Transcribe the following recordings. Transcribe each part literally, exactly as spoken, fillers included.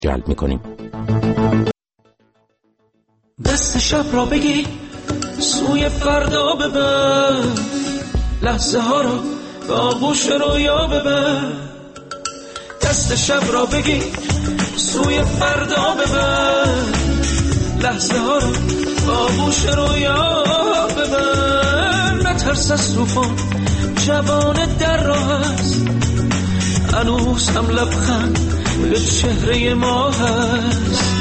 جلب میکنیم. دست شب را بگی سوی فردا ببر، لحظه ها را به آغوش رویا ببر. دست شب را بگی سوی فردا ببر، لحظه ها را به آغوش رویا ببر. نترس از طوفان، جوان در راه است، هنوز هم لبخند به چهره ما هست.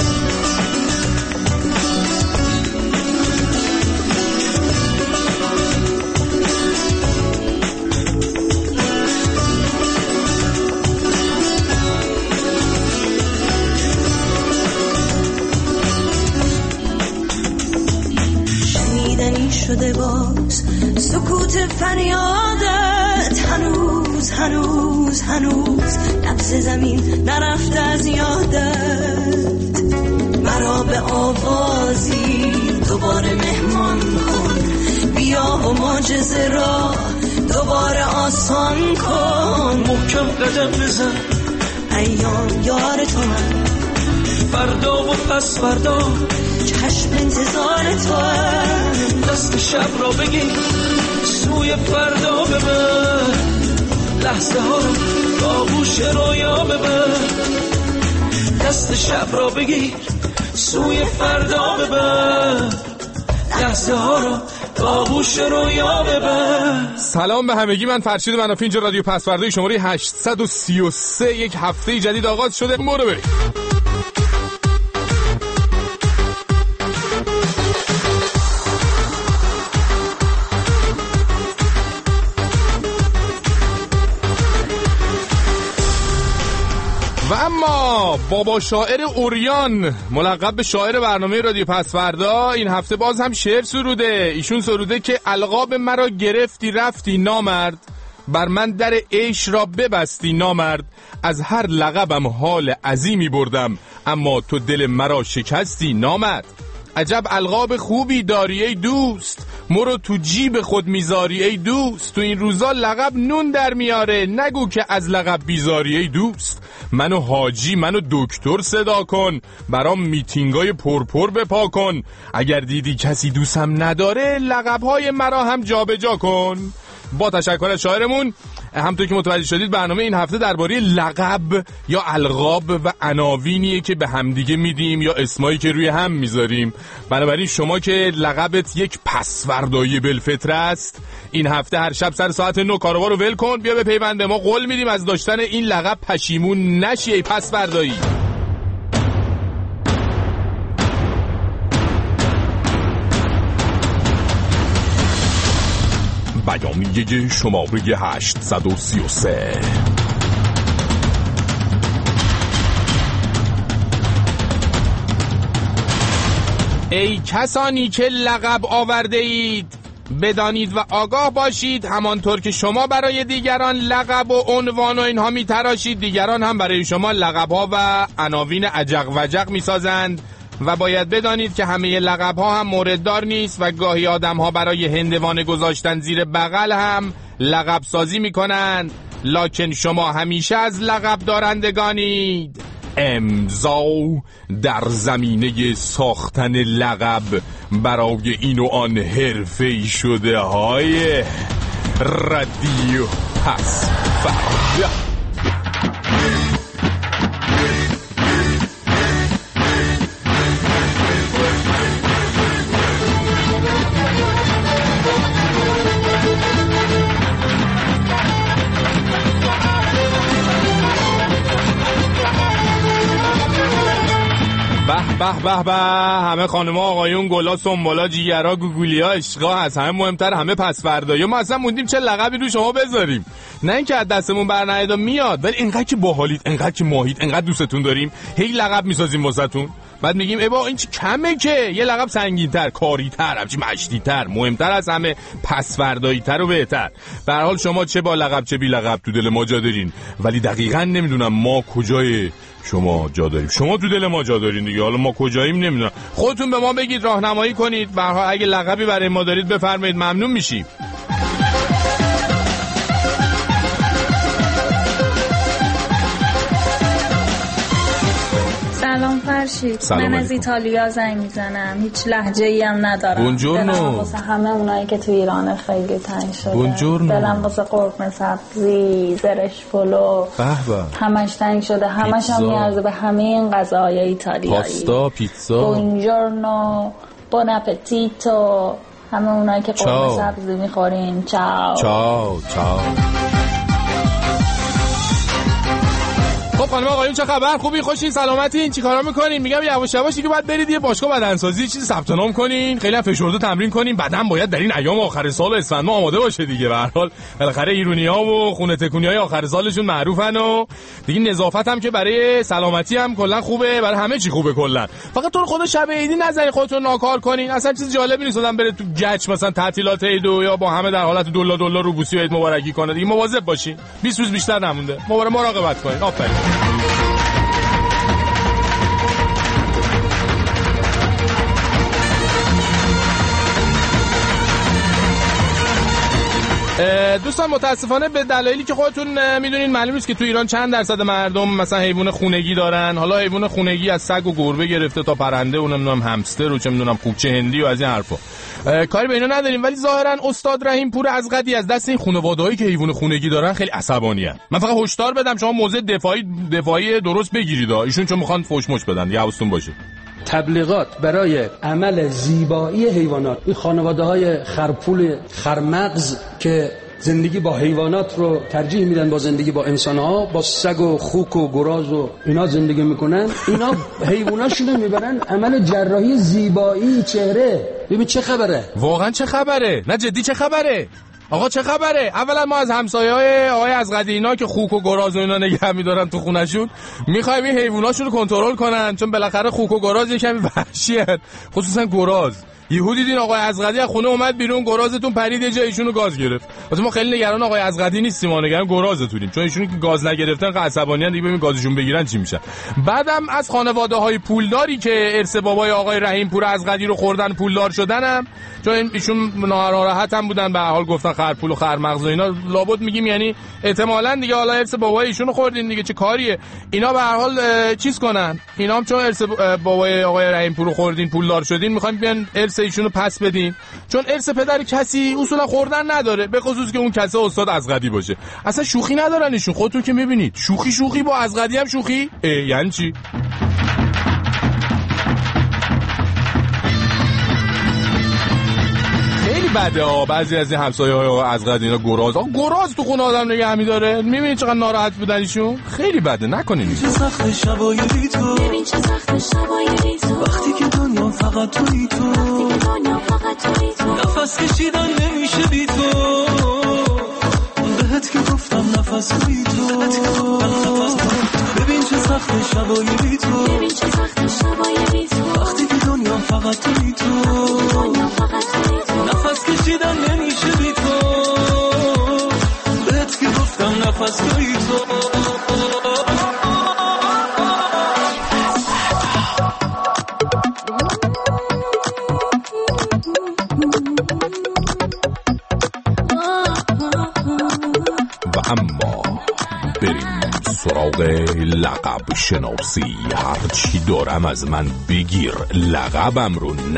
شده باز سکوت فریادت، هنوز هنوز هنوز نبض زمین نرفته از یادت. مرا به آوازی دوباره مهمان کن، بیا و معجزه را دوباره آسان کن. محکم قدم بزن، ایام یار تو من، فردا و پس فردا چشم انتظار تو هم. دست شب را بگیر سوی فردا ببر، لحظه ها رو به آغوش رویا ببر. دست شب را بگیر سوی فردا ببر، لحظه ها رو به آغوش رویا ببر. سلام به همگی، من فرشید منافی، اینجا رادیو پس فردای شماره هشتصد و سی و سه. یک هفته جدید آغاز شده. برو بریم. و اما بابا شاعر اوریان، ملقب به شاعر برنامه رادیو پس فردا، این هفته باز هم شعر سروده. ایشون سروده که القاب مرا گرفتی رفتی نامرد، بر من در عیش را ببستی نامرد. از هر لقبم حال عظیمی بردم، اما تو دل مرا شکستی نامرد. عجب القاب خوبی داری ای دوست، مرو تو جیب خود میذاری ای دوست. تو این روزا لقب نون در میاره، نگو که از لقب بیزاری ای دوست. منو حاجی منو دکتر صدا کن، برام میتینگای پرپر بپا کن. اگر دیدی کسی دوستم نداره، لقبهای مرا هم جابجا کن. با تشکر از شاعرمون. همونطور که متوجه شدید برنامه این هفته درباره لقب یا القاب و عناوینیه که به همدیگه میدیم یا اسمایی که روی هم میذاریم. بنابراین شما که لقبت یک پسوردایی بالفطره است، این هفته هر شب سر ساعت نه کاروا رو ول کن، بیا به پیوند. ما قول میدیم از داشتن این لقب پشیمون نشی ای پسوردایی. بیانیه شماره هشتصد و سی و سه. ای کسانی که لقب آورده اید، بدانید و آگاه باشید همانطور که شما برای دیگران لقب و عنوان و اینها می تراشید، دیگران هم برای شما لقب‌ها و عناوین عجق وجق می سازند. و باید بدانید که همه لقب ها هم مورددار نیست و گاهی آدم ها برای هندوانه گذاشتن زیر بغل هم لقب سازی می کنند. لکن شما همیشه از لقب دارندگانید. امضا در زمینه ساختن لقب برای این و آن حرفه‌ای شده های رادیو پس فردا. به به به، همه خانم ها آقایون، گلا سنبالا جیگرها گوگولیا عشقا، از همه مهمتر همه پسوردایی. ما اصلا موندیم چه لقبی رو شما بذاریم، نه اینکه از دستمون برنهید و میاد، ولی اینقدر که باحالید، اینقدر که ماهید، اینقدر دوستتون داریم، هی لقب میسازیم واسهتون. بعد میگیم ای با این چه کمه که یه لقب سنگین‌تر، کاری‌تر، همچین مشتی‌تر، مهمتر از همه پسوردایی‌تر و بهتر. به هر حال شما چه با لقب چه بی لقب تو دل ما جا دارین، ولی دقیقاً نمیدونم ما کجای شما جا داریم. شما تو دل ما جا دارین دیگه، حالا ما کجاییم نمیدونم. خودتون به ما بگید، راهنمایی کنید. به هر حال اگه لقبی برای ما دارید بفرمایید، ممنون میشیم. سلام فرشید. سلام من علیکم. از ایتالیا زنگ میزنم. هیچ لهجه‌ای هم ندارم. بونجورنو. دلم واسه همه اونایی که تو ایران خیلی تنگ شده. بونجورنو. دلم واسه قرمه سبزی، زرش پلو. به به. همش تنگ شده. همش هم میارزه به همه این غذاهای ایتالیایی. پاستا، پیتزا. بونجورنو، بون اپتیتو. همه اونایی که قرمه سبزی میخورین. چاو. چاو چاو. خب خانم آقایون چه خبر؟ خوبی؟ خوشین؟ سلامتین؟ چیکارا میکنین؟ میگم یواش یواش دیگه باید برید یه باشگاه بدنسازی چیزی ثبت نام کنین، خیلی هم فشرده تمرین کنین. بدن باید در این ایام آخر سال اسفند ماه آماده باشه دیگه. به هر حال بالاخره ایرونی‌ها و خونه تکونی‌های آخر سالشون معروفن و دیگه نظافت هم که برای سلامتی هم کلا خوبه، برای همه چی خوبه کلا. فقط تو خود شب عیدی نذارین خودتون ناکار کنین. اصلا چیز جالبی نیست آدم بره تو گچ مثلا تعطیلات عید یا با همه در حالت دلار دلار رو بوسی عید مبارکی کنه. دیگه مواظب باشین. بیست روز بیشتر نمونده. مراقبت کنین. آفرین. دوستان متاسفانه به دلایلی که خودتون میدونین معلوم نیست که تو ایران چند درصد مردم مثلا حیوان خونگی دارن. حالا حیوان خونگی از سگ و گربه گرفته تا پرنده و نمیدونم همستر و چه میدونم خوبچه هندی و از این حرفا کاری به اینا نداریم. ولی ظاهرا استاد رحیم پور از قدی از دست این خانواده‌هایی که حیوان خونگی دارن خیلی عصبانی ان. من فقط هشدار بدم شما موضع دفاعی دفاعی درست بگیرید. ایشون چون میخوان فوش مش بدن دیگه حواستون باشه. تبلیغات برای عمل زیبایی حیوانات، این خانواده‌های خرپول خرمغز که زندگی با حیوانات رو ترجیح میدن با زندگی با انسان‌ها، با سگ و خوک و گراز و اینا زندگی میکنن، اینا حیواناشون رو میبرن عمل جراحی زیبایی چهره. ببین چه خبره؟ واقعا چه خبره؟ نه جدی چه خبره؟ آقا چه خبره؟ اولا ما از همسایه‌های آقای از قدینا که خوک و گراز و اینا نگه می‌دارن تو خونه‌شون می‌خوایم این حیواناشون رو کنترل کنن، چون بالاخره خوک و گراز یکمی وحشی هستن، خصوصا گراز. یهو دیدین آقای ازغدی از خونه اومد بیرون، گرازتون پرید یه جای ایشونو گاز گرفت. واسه ما خیلی نگران آقای ازغدی نیستیم، ما نگران گرازتونیم، چون ایشون که گاز نگرفتن که عصبانیان دیگه. ببین گازشون بگیرن چی میشه. بعدم از خانواده‌های پولداری که ارث بابای آقای رحیم پور ازغدی رو خوردن پولدار شدنم، چون ایشون ناراحت هم بودن، به هر حال گفتن خرپول و خرمغز و اینا، لابد میگیم یعنی احتمالاً دیگه حالا ارث بابای ایشون رو خوردین دیگه، چه کاریه اینا به هر حال چیز کنن. اینا هم چون ارث بابای آقای رحیم پور رو خوردین پولدار شدین، میخوایم بیان ارث ایشون رو پس بدین، چون ارث پدر کسی اصولا خوردن نداره، به خصوص که اون کسی استاد ازغدی باشه. اصلا شوخی ندارن ایشون، خودتون که میبینید. شوخی شوخی با ازغدی هم شوخی، یعنی چی؟ خیلی بده ها. بعضی از این همسایه‌های ازغدی اینا گراز، آقا گراز تو خونه آدم نگه می‌داره. می‌بینید چقدر ناراحت بودن ایشون. خیلی بده، نکنین. چه سخت شبای بی تو، ببین چه سخت شبای بی تو، وقتی که دنیا فقط تویی تو، وقتی که دنیا فقط تویی تو، نفس کشیدن نمیشه بی تو، بهت که گفتم نفس تویی تو. ببین چه سخت شبای بی تو، ببین چه سخت شبای بی تو، وقتی که دنیا فقط تویی تو، دنیا فقط تویی تو، نفس کشیدن نمیشه بی تو، بهت که گفتم نفس تویی تو. اما بریم سراغ لقب شناسی. هرچی دارم از من بگیر، لقبم رو نه.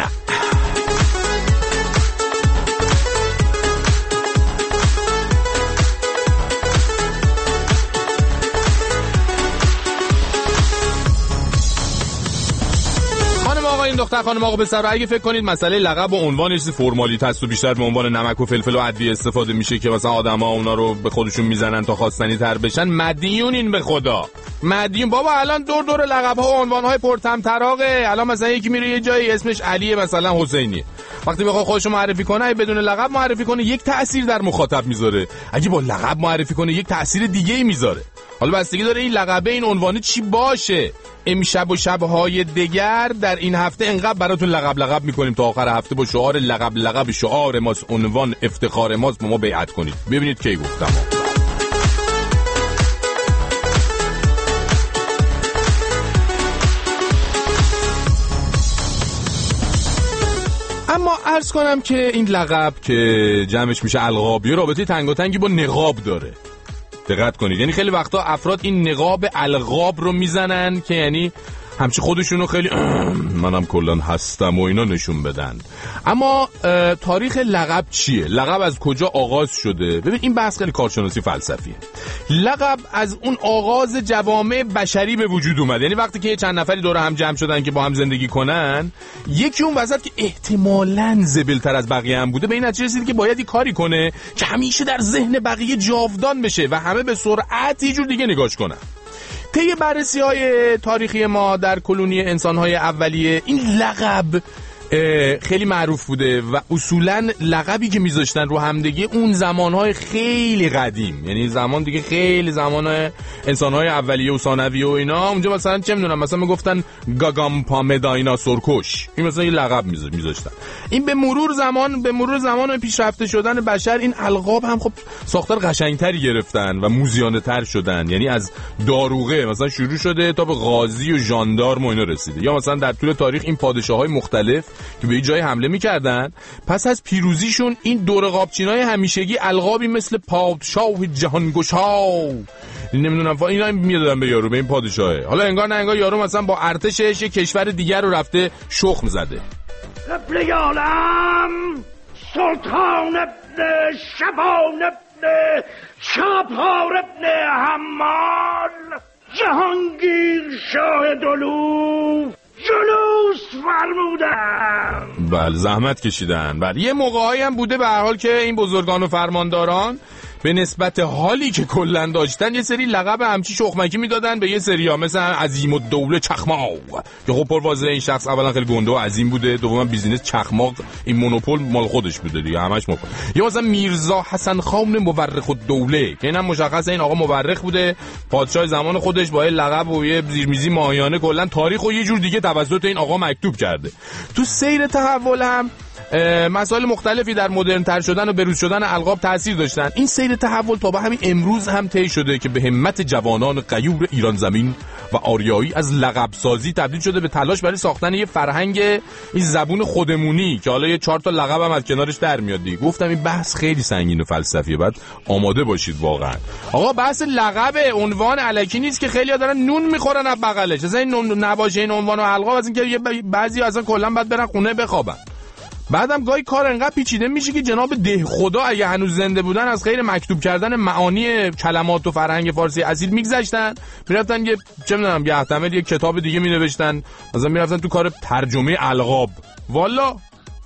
این دختر خانم آقا به سر اگه فکر کنید مسئله لقب و عنوان چیز فرمالیت هست و بیشتر به عنوان نمک و فلفل و ادویه استفاده میشه که مثلا آدما اونا رو به خودشون میزنن تا خواستنی تر بشن، مدیونین به خدا. مدیون بابا. الان دور دور لقب ها و عنوان های پرطمطراقه. الان مثلا یکی میره یه جایی اسمش علیه، مثلا حسینیه، وقتی بخواد خودشو معرفی کنه بدون لقب معرفی کنه یک تأثیر در مخاطب میذاره، اگه با لقب معرفی کنه یک تأثیر دیگه ای میذاره. حالا بستگی داره این لقبه این عنوان چی باشه. امشب و شب‌های دیگر در این هفته انقدر براتون لقب لقب میکنیم تا آخر هفته با شعار لقب لقب شعار ماست، عنوان افتخار ماست، با ما بیعت کنید. ببینید کی گفتم. اما عرض کنم که این لقب که جمعش میشه القاب، یه رابطه تنگاتنگی با نقاب داره. دقت کنید، یعنی خیلی وقتا افراد این نقاب القاب رو میزنن که یعنی همچی خودشونو خیلی منم کلان هستم و اینا نشون بدن. اما تاریخ لقب چیه؟ لقب از کجا آغاز شده؟ ببین این بحث خیلی کارشناسی فلسفیه. لقب از اون آغاز جوامع بشری به وجود اومد. یعنی وقتی که چند نفری دور هم جمع شدن که با هم زندگی کنن، یکی اون وسط که احتمالاً زبلتر از بقیه هم بوده به این نتیجه رسید که باید یه کاری کنه که همیشه در ذهن بقیه جاودان بشه و همه به سرعت یه جور دیگه نگاش کنن. طی بررسی‌های تاریخی ما در کلونی انسان‌های اولیه این لقب خیلی معروف بوده و اصولاً لقبی که میذاشتن رو همدیگه اون زمانهای خیلی قدیم، یعنی زمان دیگه خیلی زمان انسانهای اولیه و ثانویه و اینا، اونجا مثلا چه میدونم مثلا میگفتن گاگامپا دایناسورکش، این مثلا یه لقب میذاشتن. این به مرور زمان به مرور زمان و پیشرفته شدن بشر این القاب هم خب ساختار قشنگتری گرفتن و موزیانه تر شدن. یعنی از داروغه مثلا شروع شده تا به قاضی و ژاندارم و اینا رسیده. یا مثلا در طول تاریخ این پادشاه‌های مختلف که به جای حمله میکردن پس از پیروزیشون این دور قابچینای همیشگی القابی مثل پادشاه جهانگشا نمیدونم اینا میدادن به یارو، به این پادشاهه. حالا انگار نه انگار یارو مثلا با ارتشش یک کشور دیگر رو رفته شخم زده. قبل عالم سلطان ابن شبان ابن شاپار ابن حمال جهانگیر شاه دلو جلوس فرمودن. بله زحمت کشیدن. بله یه موقعی هم بوده به هر حال که این بزرگان و فرمانداران به نسبت حالی که کلن داشتن یه سری لقب همچی شخمکی میدادن به یه سری ها، مثلا عظیم الدوله چخماق که خب پروازه این شخص اولا خیلی گنده و عظیم بوده، دوما بیزینس چخماق این مونوپول مال خودش بوده دیگه همش مونوپول. یا مثلا میرزا حسن خان مورخ الدوله که اینم مشخصه این آقا مورخ بوده، پادشاه زمان خودش با یه لقب و یه زیرمیزی ماهیانه کلا تاریخ و یه جور دیگه توسط این آقا مکتوب کرده. تو سیر تحول هم مسائل مختلفی در مدرن تر شدن و بروز شدن القاب تاثیر داشتن. این سیر تحول تا به همین امروز هم طی شده که به همت جوانان غیور ایران زمین و آریایی از لقب سازی تبدیل شده به تلاش برای ساختن یه فرهنگ این زبون خودمونی که حالا یه چهار تا لقب هم از کنارش در میاد دیگه. گفتم این بحث خیلی سنگین و فلسفیه، بعد آماده باشید واقعا. آقا بحث لقب عنوان الکی نیست که خیلی‌ها دارن نون میخورن از بغلش. اصلا این نباشه این عنوان و القاب از اینکه بعضی اصلا کلا بعد برن خونه بخوابن. بعدم گاهی کار انقدر پیچیده میشه که جناب ده خدا اگه هنوز زنده بودن از غیر مکتوب کردن معانی کلمات و فرهنگ فارسی اصیل میگذشتن، میرفتن یه چه میدونم یه احتمال یه کتاب دیگه مینوشتن، مثلا میرفتن تو کار ترجمه القاب. والا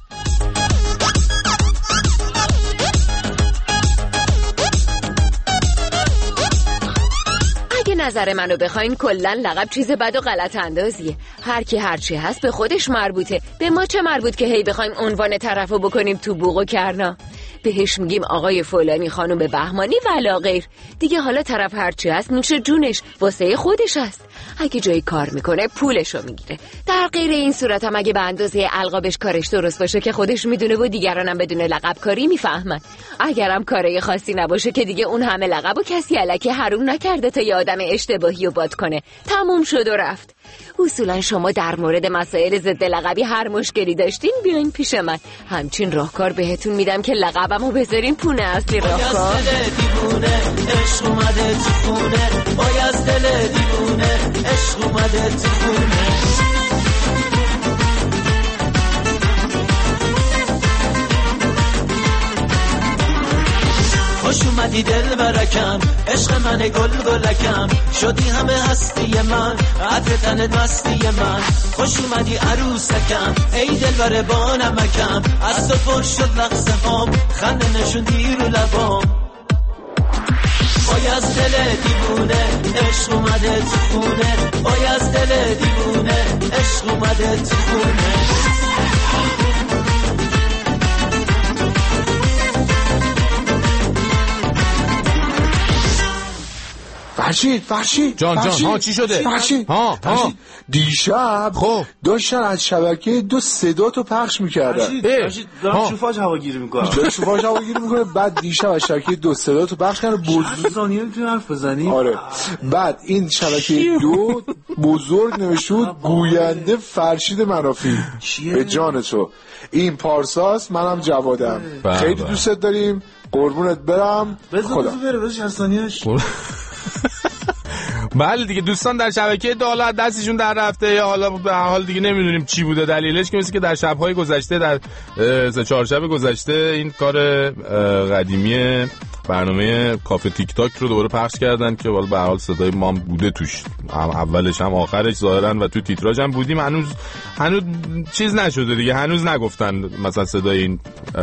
نظر منو بخواین کلن لقب چیز بد و غلط اندازیه. هر کی هر چی هست به خودش مربوطه. به ما چه مربوط که هی بخوایم عنوان طرفو بکنیم تو بوق و کرنا. بهش میگیم آقای فلانی خانم بهمانی ولا غیر. دیگه حالا طرف هر چی هست نوش جونش واسه خودش هست. اگه جایی کار میکنه پولشو میگیره. در غیر این صورت هم اگه به اندازه القابش کارش درست باشه که خودش میدونه و دیگرانم بدون لقب کاری میفهمن. اگرم کاری خاصی نباشه که دیگه اون همه لقب و کسی الکی حروم نکرده تا یه آدم اشتباهی و باد کنه. تموم شد و رفت. اصولا شما در مورد مسائل ضد لقبی هر مشکلی داشتین بیاین پیش من. همچین راهکار بهتون میدم که لقبمو بذارین پونه اصلی راهکار. دیوونه عشق اومده تو خونه، باید دل دیوونه عشق اومده تو خونه. خوش اومدی دل برکم عشق من گل گلکم، شدی همه هستی من عطر تنت مستی من. خوش اومدی عروسکم ای دل بر با نمکم، از تو پر شد لحظه هام خنده نشوندی رو لبام. باید دل دیوونه عشق اومده تو خونه، باید دل دیوونه عشق اومده تو خونه. فرشید فرشید جان جان ها چی شده؟ فرشید ها ها دیشب خب داشتن از شبکه دو صدا تو پخش میکردن. فرشید دارم شوفاژ هواگیری میکنم. دارم شوفاژ هواگیری میکنه. بعد دیشب از شبکه دو صدا تو پخش کردن. بزرگ ثانیه میتونی حرف بزنی؟ آره. بعد این شبکه دو بزرگ نوشته گوینده فرشید منافی. به جان تو این پارساس، منم جوادم. خیلی دوستت داریم، قربونت برم. خدا بره بشه چند ثانیه‌اش. بله دیگه دوستان در شبکه حالا دستشون در رفته یا حالا به هر حال دیگه نمیدونیم چی بوده دلیلش، که مثل که در شب‌های گذشته در سه چهار شب گذشته این کار قدیمی برنامه کافه تیک تاک رو دوباره پخش کردن که به هر حال صدای ما بوده توش، هم اولش هم آخرش ظاهرا و تو تیتراژ هم بودیم. هنوز هنوز چیز نشده دیگه، هنوز نگفتن مثلا صدای این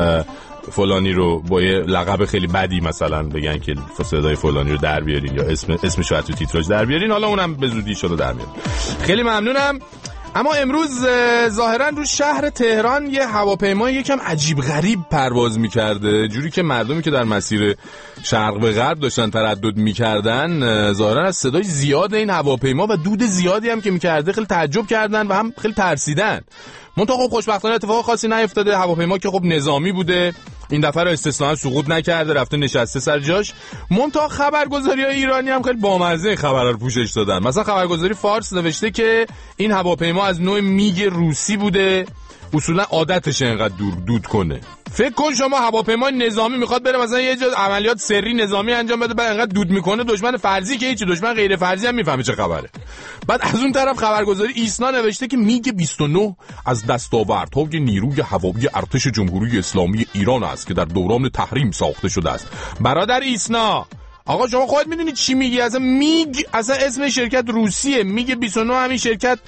فلانی رو با یه لقب خیلی بدی مثلا بگن که صدای فلانی رو در بیارین یا اسم اسمش رو تو تیتراژ در بیارین. حالا اونم به زودی شده در میاد. خیلی ممنونم. اما امروز ظاهرا رو شهر تهران یه هواپیما یکم عجیب غریب پرواز می‌کرده، جوری که مردمی که در مسیر شرق به غرب داشتن تردد می‌کردن ظاهرا از صدای زیاد این هواپیما و دود زیادی هم که می‌کرده خیلی تعجب کردن و هم خیلی ترسیدن. منتها خب خوشبختانه اتفاق خاصی نیفتاده. هواپیما که خب نظامی بوده، این دفعه رو استثناء سقوط نکرده، رفته نشسته سر جاش. منتها خبرگزاری‌های ایرانی هم خیلی بامزه این خبرا رو پوشش دادن. مثلا خبرگزاری فارس نوشته که این هواپیما از نوع میگ روسی بوده، اصولا عادتشه اینقدر دور دود کنه. فکر کن شما هواپیما نظامی میخواد بره مثلا یه جا عملیات سری نظامی انجام بده، بعد اینقدر دود میکنه، دشمن فرضی که هیچ، دشمن غیر فرضی هم میفهمه چه خبره. بعد از اون طرف خبرگزاری ایسنا نوشته که میگ بیست و نه از دستاوردهای نیروی هوایی ارتش جمهوری اسلامی ایران است که در دوران تحریم ساخته شده است. برادر ایسنا، آقا شما خودت میدونی چی میگی؟ اصلا میگ اصلا اسم شرکت روسیه، میگ بیست و نه همین شرکت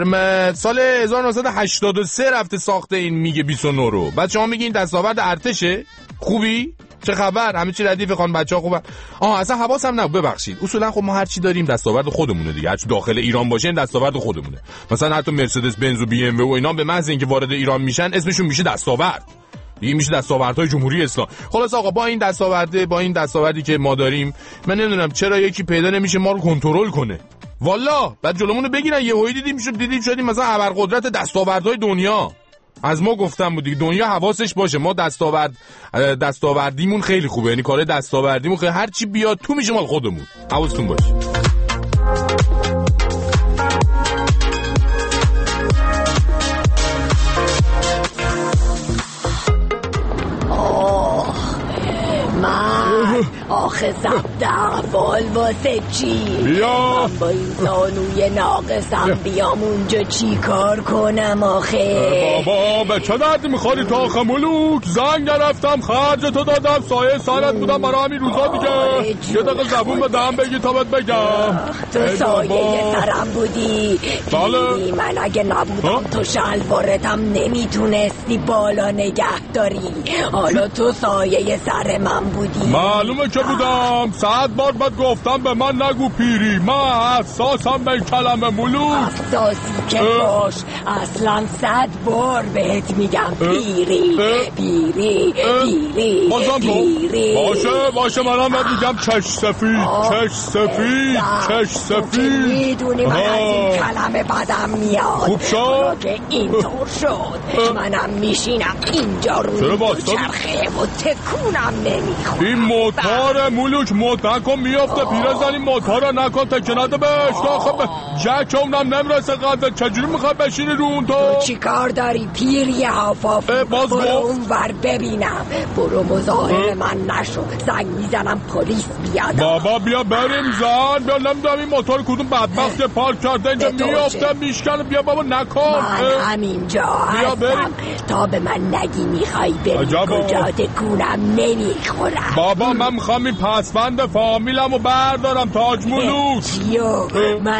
سال هزار و نهصد و هشتاد و سه رفته ساخته این میگ بیست و نه رو. بعد شما میگی این دستاورد ارتشه؟ خوبی؟ چه خبر؟ همه چی ردیف خان بچه‌ها خوبه. آها اصلا حواسم نبود، ببخشید. اصولا خب ما هر چی داریم دستاورد خودمونه دیگه، هر چی داخل ایران باشه این دستاورد خودمونه. مثلا حتی مرسدس بنز و بی ام و اینا به محض اینکه وارد ایران میشن اسمشون میشه دستاورد. دیگه میشه دستاوردهای جمهوری اسلامی. خلاص آقا با این دستاورده با این دستاوردی که ما داریم، من نمیدونم چرا یکی پیدا نمیشه ما رو کنترل کنه. والا بعد جلومونو بگیرن. یهویی دیدیم شد دیدیم شدیم مثلا ابرقدرت دستاوردهای دنیا. از ما گفتم بود دیگه، دنیا حواسش باشه ما دستاورد دستاوردیمون خیلی خوبه، یعنی کار دستاوردیمون خیلی هر چی بیاد تو میشه مال خودمون. حواستون باشه. من آخه زبدر فال واسه چی؟ بیا من با این زانوی ناقصم بیام اونجا چی کار کنم آخه؟ بابا به چه درد میخوری تو آخه ملوک؟ زنگ نرفتم خرج تو دادم سایه سرت بودم برای همین روزا دیگه. یه دقیقه زبون به دهم بگی تا بهت بگم. تو سایه سرم بودی؟ بله من اگه نبودم تو شلوارتم نمیتونستی بالا نگه داری. حالا تو سایه سر من بودی. معلومه که بودم. صد بار بهت گفتم به من نگو پیری، من حساسم به کلمه ملوک. حساسی که باش، اصلا صد بار بهت میگم پیری پیری پیری پیری. باشه باشه منم بهت میگم چش سفید چش سفید چش سفید. میدونی من از این کلمه بدم میاد. خوب شد که اینطور شد منم میشینم اینجا رو چرخه و تکونم نمیخوام. این موتار مولوک موتر کن میافته پیرزن، این موتار رو نکن تکه نده بهش تا آخه جک اونم نمیرسه قدر. چجوری میخوای بشینی رو اون تو؟ تو چی کار داری پیری حفاف؟ برو اون ور ببینم. برو مزاحم من نشو، زنگ میزنم پلیس بیاد. بابا بیا بریم زن. بیا نمیدونم این موتور کدوم بدبخت پارک کرده اینجا میافته میشکنه. بیا بابا نکن. من همینجا هستم تا به من نگی میخوای بری کجا تکونم نمیخورم. بابا من میخوام این پسوند فامیلم رو بردارم تاج ملوک. چیو؟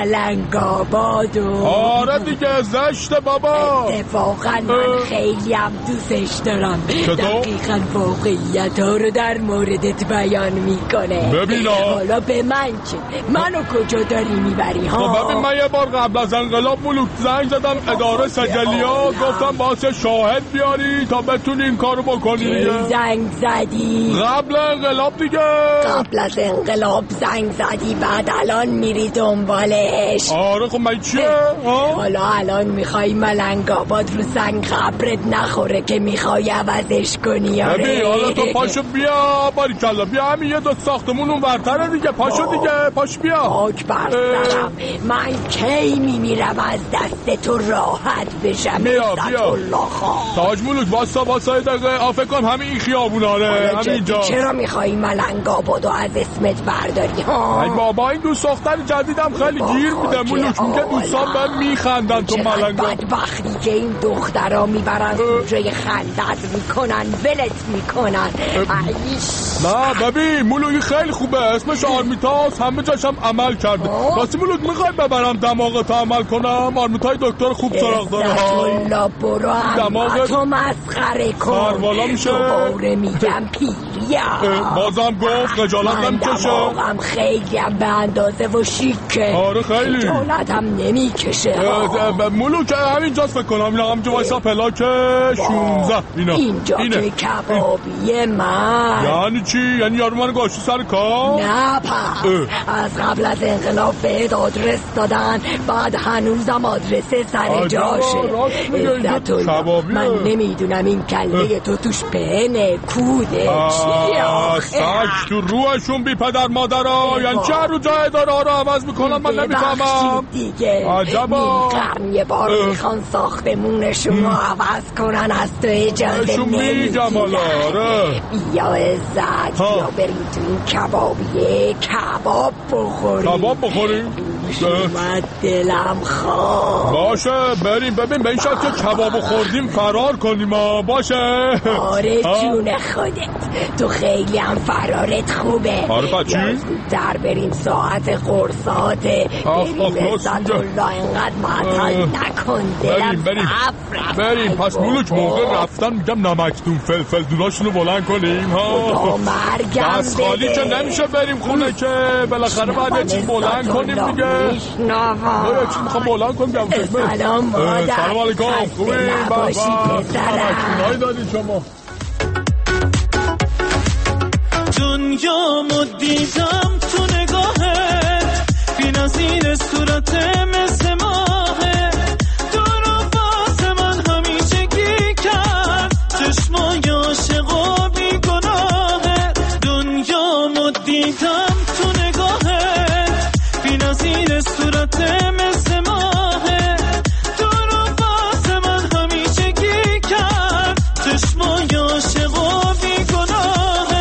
ملنگابادو؟ آره دیگه زشته بابا. اتفاقا من خیلی هم دوستش دارم. دقیقا واقعیت ها رو در موردت بیان میکنه. ببینا حالا به من چه؟ منو کجا داری میبری ها؟ خب ببین من یه بار قبل از انقلاب ملوک زنگ زدم اداره سجلی ها، گفتم واسه شاهد بیاری تا بتونی این کارو بکنی دیگه. زنگ زدی؟ قبل انقلاب دیگه. قبل از انقلاب زنگ زدی بعد الان میری دنبالش؟ آره خب من چیه؟ حالا الان میخوای ملنگاباد رو سنگ قبرت نخوره که میخوای عوضش کنی؟ آره ببین حالا تو پاشو بیا باریکلا بیا همین یه دو ساختمون اون ورتره دیگه. پاشو دیگه پاش بیا. آک برسرم من کی میمیرم از دست تو راحت بشم. بیا بیا تاج ملوک واسا واسا دقیقه آفکم همین این خیابوناره همینجا. چرا میخوایی ملنگاباد بدو از اسمت برداری ها. ای بابا این دوست دختر جدیدم خیلی گیر میده مولوک، میگه دوستان من میخندن تو ملنگا. بدبختی که این دخترها میبرن سوژه خندت میکنن ولت میکنن. نه ببین مولوک خیلی خوبه، اسمش آرمیتاس، همه جاشم عمل کرده. راستی مولوک میخوای ببرم دماغت عمل کنم؟ آرمیتای دکتر خوب سراغ داره ها. لا برو دماغتو مسخره کن. سروالا میشه دوباره میگم پیریا. بازم گفت خجالت نمیکشه؟ دماغم خیلی هم به اندازه و شیکه. آره خیلی خجالتم نمیکشه. مولوک همینجاست فکر کنم. اینا همینجا وایسا پلاک شونزده. اینا اینجا که کبابیه من. یعنی چی؟ یعنی یارو من گاشتی سر کار؟ نه پس از قبل از انقلاب بهت آدرس دادن، بعد هنوزم آدرس سر جاشه. عزت الله من نمیدونم این کله تو توش پهنه کوده چیه؟ ساک تو روحشون بی پدر مادرها. یعنی چه رو جای داره ها رو عوض میکنم من نمیفهمم دیگه. عجبا قرن یه بار میخوان ساختمونشون رو عوض کنن، از تو اجازه نمیگیرن. بیا عزت بیا بریم تو این کبابیه کباب بخوریم. کباب بخوریم؟ من دلم خواه. باشه بریم. ببین به این شد که کباب خوردیم فرار کنیم ها. باشه آره جون خودت تو خیلی هم فرارت خوبه. آره پچی؟ در بریم ساعت قرصات بریم عزت الله اینقدر معطل نکن دلم بریم بریم. پس مولوک موقع رفتن میگم نمکتون فلفل دوناشونو بلند کنیم ها. مرگم بس خالی که نمیشه بریم خونه که بالاخره باید یه چیز بلند کنیم دیگه. میشنوم یه چیز میخوام بلند کنیم. سلام مادر. سلام علیکم. خوبی؟ نباشی پسرم. نایی دادید شما. دنیامو دیدم تو نگاهت، بی نظیر صورت مثل ماهه. دور و باز من همیشه گی کرد، چشمای عاشق و بی گناهه. دنیامو دیدم تو نگاهت، بی نظیر صورت مثل ماهه. دور و باز من همیشه گی کرد، چشمای عاشق و بی گناهه.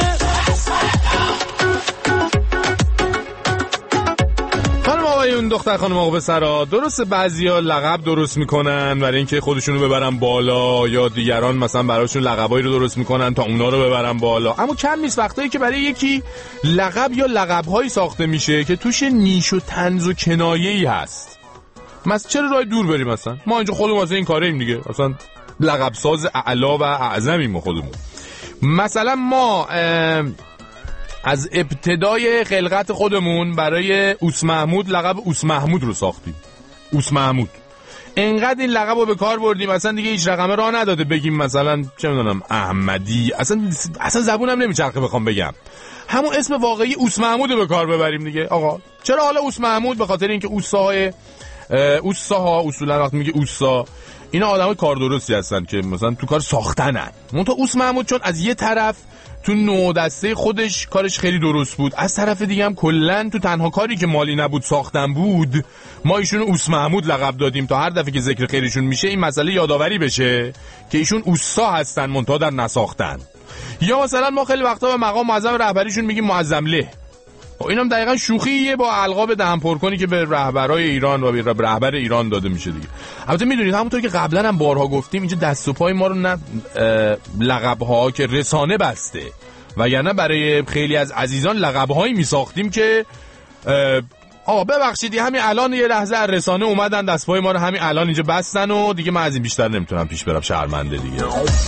اون دختر خانم آقا پسرا درسته بعضیا لقب درست میکنن برای اینکه خودشونو ببرن بالا، یا دیگران مثلا براشون لقبایی رو درست میکنن تا اونا رو ببرن بالا. اما کم نیست وقتایی که برای یکی لقب یا لقبهایی ساخته میشه که توش نیش و طنز و کنایه‌ای هست. مثلا چرا راه دور بریم؟ مثلا ما اینجا خودمون واسه این کاریم دیگه، مثلا لقب ساز اعلا و اعظمیم ما خودمون. مثلا ما از ابتدای خلقت خودمون برای اوس محمود لقب اوس محمود رو ساختیم. اوس محمود انقدر این لقب رو به کار بردیم اصلا دیگه هیچ رقمه راه نداده بگیم مثلا چه میدونم احمدی، اصلا اصلا زبونم نمیچرخه بخوام بگم. همون اسم واقعی اوس محمود رو به کار ببریم دیگه. آقا چرا حالا اوس محمود؟ به خاطر اینکه اوساهای اوساها اصولا وقتی میگه اوسا اینا آدمای کار درستی هستن که مثلا تو کار ساختنن. منتها اوس محمود چون از یه طرف تو نو دسته خودش کارش خیلی درست بود، از طرف دیگه هم کلن تو تنها کاری که مالی نبود ساختن بود، ما ایشون اوس محمود لقب دادیم تا هر دفعه که ذکر خیرشون میشه این مسئله یادآوری بشه که ایشون اوسا هستن منتها در نساختن. یا مثلا ما خیلی وقتا به مقام معظم رهبریشون میگیم معظم له. اینم دقیقاً شوخیه با القاب دهن پر کنی که به رهبرای ایران و به رهبر ایران داده میشه دیگه. البته میدونید همونطور که قبلا هم بارها گفتیم اینجا دست و پای ما رو نه لقب‌ها که رسانه بسته، وگرنه برای خیلی از عزیزان لقب‌هایی میساختیم که آقا ببخشید همین الان یه لحظه از رسانه اومدن دست پای ما رو همین الان اینجا بستن و دیگه من از این بیشتر نمیتونم پیش برم، شرمنده دیگه.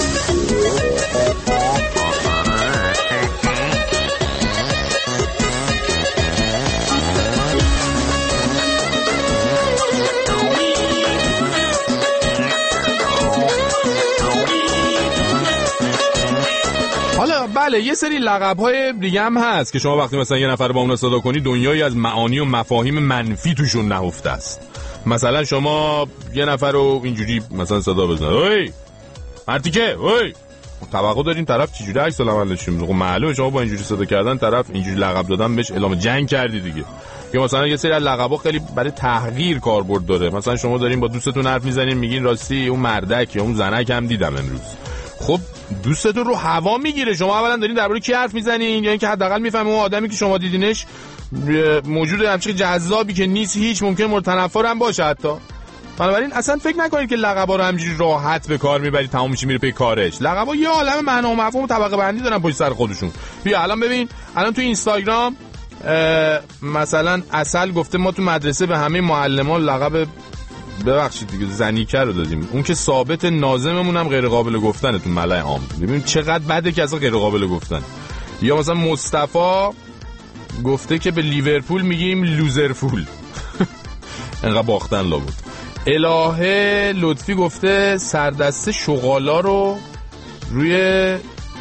حالا بله یه سری لقب‌های دیگه هم هست که شما وقتی مثلا یه نفر با اون صدا کنی دنیایی از معانی و مفاهیم منفی توشون نهفته است. مثلا شما یه نفر رو اینجوری مثلا صدا بزنید، اوی مرتیکه، اوی توقع داریم طرف چجوری عکس العملش میشه. معلومه شما با اینجوری صدا کردن طرف اینجوری لقب دادن بهش اعلام جنگ کردی دیگه. یا مثلا یه سری از لقب‌ها خیلی برای تحقیر کاربرد داره. مثلا شما دارین با دوستتون حرف میزنین میگین راستی اون مردک یا اون زنک هم دیدم امروز. خب دوستتون رو هوا میگیره. شما اولا دارین درباره کی حرف میزنین یا اینکه حداقل میفهمه اون آدمی که شما دیدینش موجود همچین جذابی که نیست هیچ، ممکن مورد تنفر هم باشه حتی. بنابراین اصلا فکر نکنید که لقبا رو همینجوری راحت به کار میبرید تمام میشه میره پی کارش. لقبا یه عالمه معنا و مفهوم و طبقه بندی دارن پشت سر خودشون. بیا الان ببین، الان تو اینستاگرام مثلا اصل گفته ما تو مدرسه به همه معلمان لقب ببخشید دیگه زنیکه رو دادیم، اون که ثابت ناظممون هم غیر قابل گفتنه تو ملأ عام. ببین چقدر بده که اصلا غیر قابل گفتن. یا مثلا مصطفی گفته که به لیورپول میگیم لوزرفول. انقدر باختن لا بود. الهه لطفی گفته سردسته شغالا رو روی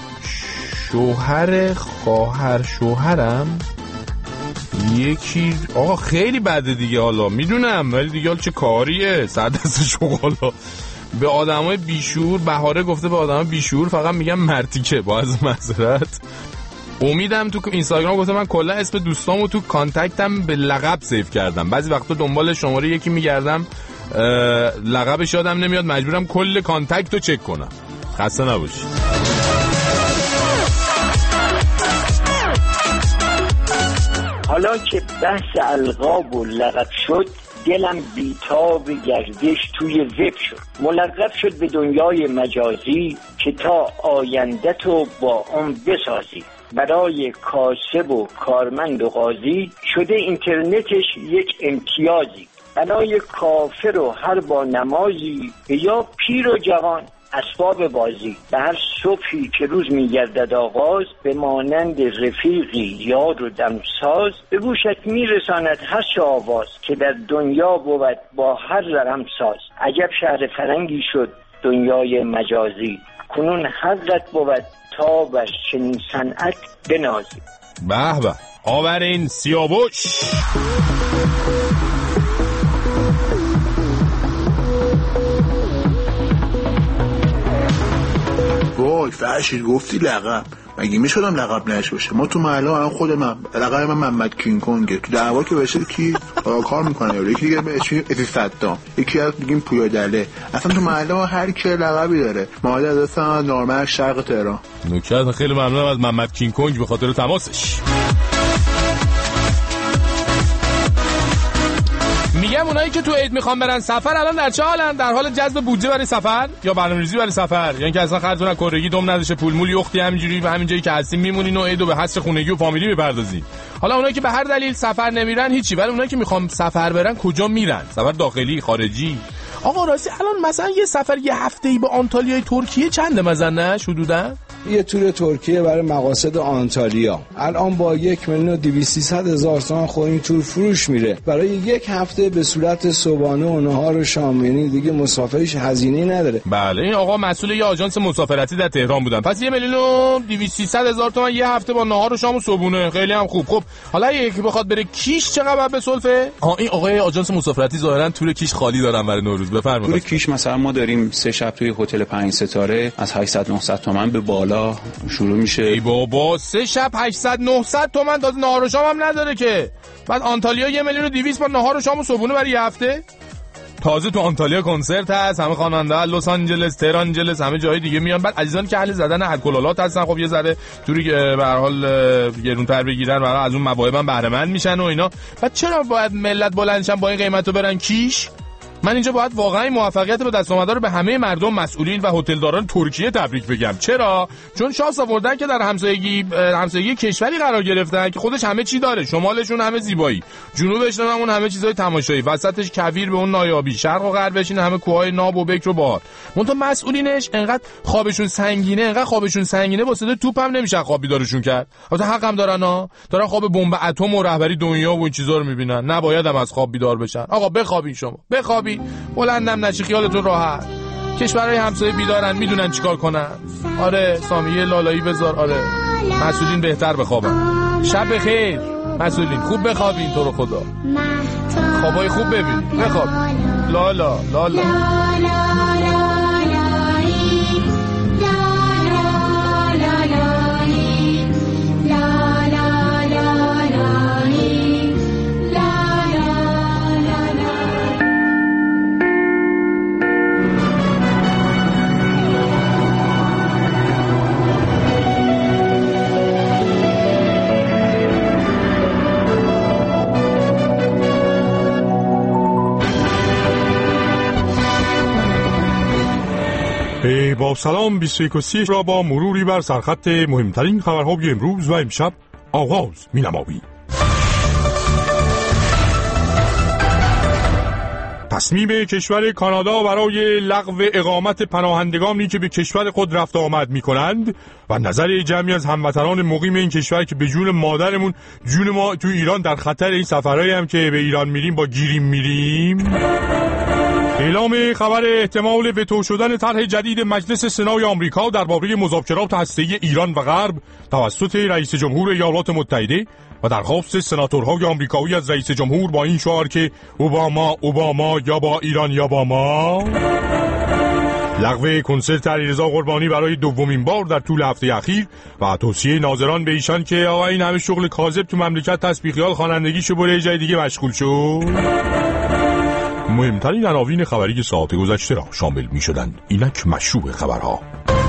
شوهر خواهر شوهرم یکی آقا خیلی بده دیگه. حالا میدونم ولی دیگه حالا چه کاریه سردسته شغالا به آدمای بیشور. بهاره گفته به آدمای بیشور فقط میگم مرتیکه با از معذرت. امیدم تو اینستاگرام گفته من کلا اسم دوستامو تو کانتکتم به لقب سیو کردم، بعضی وقتا دنبال شماره یکی میگردم لقبش یادم نمیاد مجبورم کل کانتکت رو چک کنم. خسته نباشی. حالا که بحث القاب و لقب شد دلم بیتاب گردش توی وب شد. ملقب شد به دنیای مجازی که تا آینده تو با اون بسازی. برای کاسب و کارمند و قاضی شده اینترنتش یک امتیازی. برای کافر و هر با نمازی یا پیر و جوان اسباب بازی. به هر صبحی که روز میگردد آغاز به مانند رفیقی یاد و دمساز به گوشت میرساند هر چه آواز که در دنیا بود با هر رقم ساز. عجب شهر فرنگی شد دنیای مجازی کنون حضرت بود تا بر چنین صنعت بنازی. به به آورین سیاوش. وای فرشید گفتی لقب، مگه میشدم لقب نش باشه؟ ما تو محله هم خود من لقب من محمد کینگ کنگه. تو دعوا که بشه کی کار میکنه یا یکی دیگه بهش افی صدام، یکی از میگیم پویا دله. اصلا تو محله هر کی لقبی داره. محله اصلا نورمال شرق تهران. نکته خیلی ممنونم از محمد کینگ کنگ به خاطر تماسش. میگم اونایی که تو عید میخوان برن سفر الان در چه حالن؟ در حال جذب بودجه برای سفر یا برنامه‌ریزی برای سفر، یا اینکه اصلا خرجتون از کارگی دم ندشه پول مولی اختی همینجوری به همین جایی که هستین میمونین و عیدو به حسر خونگی و فامیلی بپردازین. حالا اونایی که به هر دلیل سفر نمیرن هیچی، ولی اونایی که میخوان سفر برن کجا میرن؟ سفر داخلی، خارجی؟ آقا راستی الان مثلا یه سفر یه هفته‌ای به آنتالیای ترکیه چنده مثلا حدوداً؟ یه تور ترکیه برای مقاصد آنتالیا الان با یک میلیون و دویست هزار تومان خود این تور فروش میره برای یک هفته به صورت صبحانه و نهار و شام، یعنی دیگه مسافریش هزینه‌ای نداره. بله این آقا مسئول یه آژانس مسافرتی در تهران بودن، پس یه میلیون و دویست هزار تومان یه هفته با نهار و شام و صبحونه، خیلی هم خوب. خب حالا یکی بخواد بره کیش چقدر به سلفه؟ ها این آقای آژانس مسافرتی ظاهرا تور کیش خالی دارن برای نوروز. بفرمایید. تور کیش مثلا ما داریم سه شب توی هتل پنج ستاره از هشتصد نهصد تومان به بالا شروع میشه. ای بابا سه شب هشتصد نهصد تومان تازه نهار و شام هم نداره که. بعد آنتالیا یه میلیون و دویست با نهار و شام و صبحونه برای یه هفته. تازه تو آنتالیا کنسرت هست، همه خواننده لس آنجلس، تهرانجلس، همه جای دیگه میان. بعد عزیزان که اهل زدن الکلات هستن خب یه ذره توری که به هر حال گرونتر بگیرن برای از اون مواهب هم بهره مند میشن و اینا. بعد چرا باید ملت بلندشن با این قیمتو برن کیش؟ من اینجا باید واقعا موفقیت به دست آمده رو به همه مردم، مسئولین و هتلداران ترکیه تبریک بگم. چرا؟ چون شانس آوردن که در همسایگی همسایگی کشوری قرار گرفتن که خودش همه چی داره. شمالشون همه زیبایی، جنوبش هم اون همه چیزای تماشایی، وسطش کویر به اون نایابی، شرق و غربش این همه کوههای ناب و بکر و بهار. منتها مسئولینش انقدر خوابشون سنگینه، انقدر خوابشون سنگینه واسه توپ هم نمیشه خواب بیدارشون کرد. البته حق هم دارن ها، دارن خواب بمب اتم و رهبری دنیا و این چیزا رو میبینن. نباید هم از خواب بیدار بشن. آقا بخوابین شما، بخوابین بلندم نشی، خیالتون راحت. کشورهای همسایه بیدارن، میدونن چیکار کنن. آره سامیه لالایی بذار. آره مسئولین بهتر بخوابن. شب بخیر مسئولین، خوب بخوابین تو رو خدا، خوابای خوب ببین، بخواب. لالا لالا با سلام بیست و یک و سی را با مروری بر سرخط مهمترین خبرهای امروز و امشب آغاز می‌نماییم. تصمیم کشور کانادا برای لغو اقامت پناهندگانی که به کشور خود رفت آمد می‌کنند و نظر جمعی از هموطنان مقیم این کشور که به جون مادرمون جون ما تو ایران در خطر، این سفرهایی هم که به ایران میریم با گیریم میریم. اعلام خبر احتمال وتو شدن طرح جدید مجلس سنای آمریکا درباره مذاکرات هسته‌ای ایران و غرب توسط رئیس جمهور ایالات متحده و درخواست سناتورهای آمریکایی از رئیس جمهور با این شعار که اوباما اوباما یا با ایران یا با ما. لغو کنسرت علیرضا قربانی برای دومین بار در طول هفته اخیر و توصیه ناظران به ایشان که آقا این همه شغل کاذب تو مملکت هست، بیخیال خوانندگیشو بره جای دیگه مشغول شو. مهمترین عناوین خبری ساعت گذشته را شامل می شدند. اینک مشروع خبرها.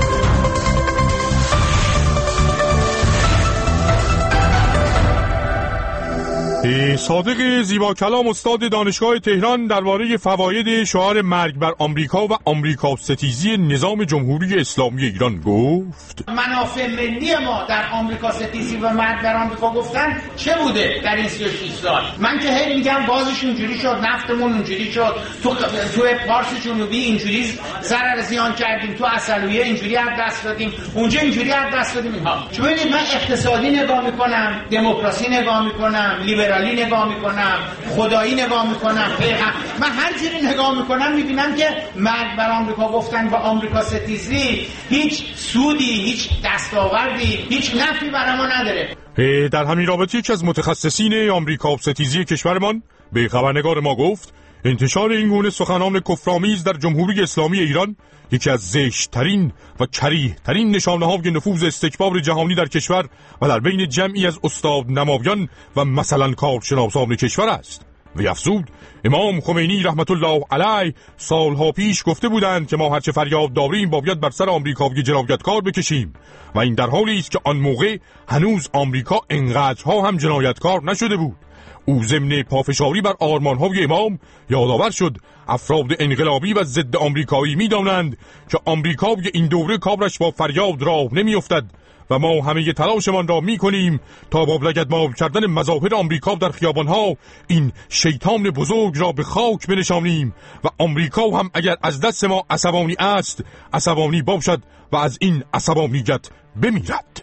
صادق زیبا کلام استاد دانشگاه تهران درباره فواید شعار مرگ بر آمریکا و آمریکا ستیزی نظام جمهوری اسلامی ایران گفت منافع ملی ما در آمریکا ستیزی و مرگ بر آمریکا گفتن چه بوده در این سی و شش سال؟ من که هی میگم بازش اینجوری شد، نفتمون اینجوری شد، تو تو پارس جنوبی اینجوری ضرر زیان کردیم، تو عسلویه اینجوری از دست دادیم، اونجا اینجوری از دست دادیم. اینها چون ببینید من اقتصادی نگاه میکنم، دموکراسی نگاه میکنم، لیبرالی نگاه میکنم، خدایی نگاه میکنم، پیغمبر، من هر جوری نگاه میکنم میبینم که مرگ بر آمریکا گفتن و آمریکا ستیزی هیچ سودی، هیچ دستاوردی، هیچ نفعی برای ما نداره. در همین رابطه یکی از متخصصین آمریکا ستیزی کشورمان به خبرنگار ما گفت انتشار این گونه سخنان کفرآمیز در جمهوری اسلامی ایران یکی از زشت‌ترین و کریه‌ترین نشانه‌های نفوذ استکبار جهانی در کشور و در بین جمعی از استاد نمایان و مثلا کارشناسان کشور است. و افزود امام خمینی رحمت الله علیه سالها پیش گفته بودند که ما هرچه فریاد داریم باید بر سر آمریکایی جنایتکار بکشیم و این در حالی است که آن موقع هنوز آمریکا انقدرها هم جنایتکار نشده بود. او ضمن پافشاری بر آرمان‌های امام یادآور شد افراد انقلابی و ضد آمریکایی می‌دانند که آمریکای این دوره کارش با فریاد راه نمی‌افتد و ما همه تلاشمان را می‌کنیم تا با لگدمال کردن مظاهر آمریکا در خیابان‌ها این شیطان بزرگ را به خاک بنشانیم و آمریکا هم اگر از دست ما عصبانی است عصبانی باشد و از این عصبانیت بمیرد.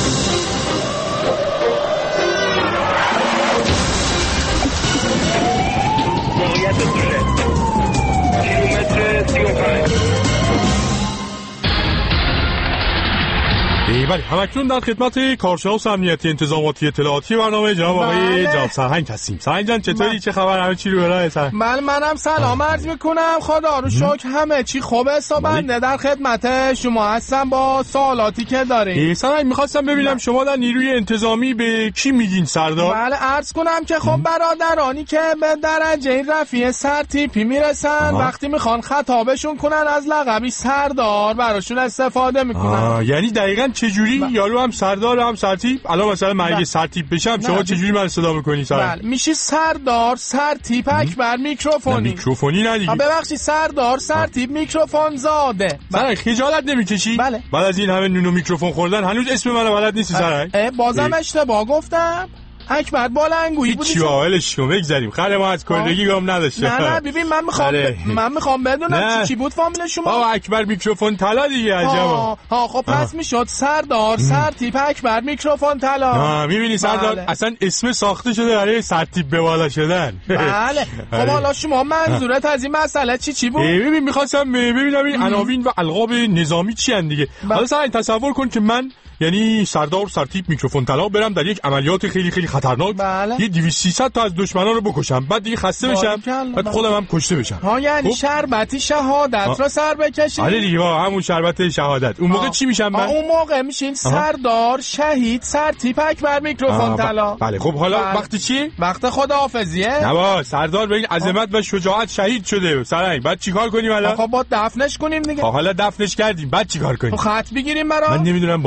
بله همکنون در خدمت کارشناس امنیتی انتظاماتی اطلاعاتی برنامه جناب آقای جناب سرهنگ هستیم. سرهنگ جان چطوری؟ چه خبر؟ همه چی رو برای سر؟ بله منم سلام عرض میکنم، خدا رو شکر همه چی خوبه. بنده در خدمت شما هستم با سوالاتی که دارین. سرهنگ میخواستم ببینم شما در نیروی انتظامی به کی میگین سردار؟ بله عرض کنم که خب برادرانی که به درجه رفیع سرتیپی میرسن وقتی میخوان خطابشون کنن از لقبی سردار براشون استفاده میکنن. یعنی دقیقاً چجوری؟ یارو هم سردار هم سرتیپ؟ الان مثلا من اگه سرتیپ بشم شما چجوری من صدا میکنی سر؟ بله میشه سردار سرتیپ اکبر میکروفونی. میکروفونی نه دیگه. ببخشید سردار سرتیپ میکروفون زاده. سر خجالت نمیکشی؟ بله. بعد از این همه نون و میکروفون خوردن هنوز اسم منو بلد نیستی سر؟ بازم اشتباه گفتم. اکبر بالانگویی بودی. چی اولش شو بگذاریم. خیلی ما از کلگی گام نداشته. نه نه ببین من میخوام ب... من میخوام بدونم چی بود فامیل شما. آقا اکبر میکروفون طلا دیگه عجبا. ها ها خب پس میشد سردار سرتیپ اکبر میکروفون طلا. ها میبینی سردار بله. اصلا اسم ساخته شده برای سرتیپ به بالا شدن. بله خب حالا شما منظورت از این مسئله چی چی بود؟ ببین میخواستم ببینم این عناوین و القاب نظامی چی ان دیگه. حالا سعی تصور کن که من یعنی سردار سرتیپ میکروفون طلا برم در یک عملیات خیلی خیلی خطرناک بله. یه دویست سیصد تا از دشمنان رو بکشم بعد دیگه خسته بشم بعد خودم هم کشته بشم. ها یعنی شربتی شهادت رو سر بکشی. آره دیگه همون شربت شهادت. اون موقع چی میشم من؟ اون موقع میشین سردار شهید سرتیپ اکبر میکروفون طلا. بله خب حالا بله. وقتی چی؟ وقت خداحافظیه. نه با سردار به این عظمت و شجاعت شهید شده سرنگ بعد چیکار کنیم الان؟ خب با دفنش کنیم دیگه. حالا دفنش کردیم بعد چیکار کنیم؟ خط بگیریم برام. من نمیدونم با این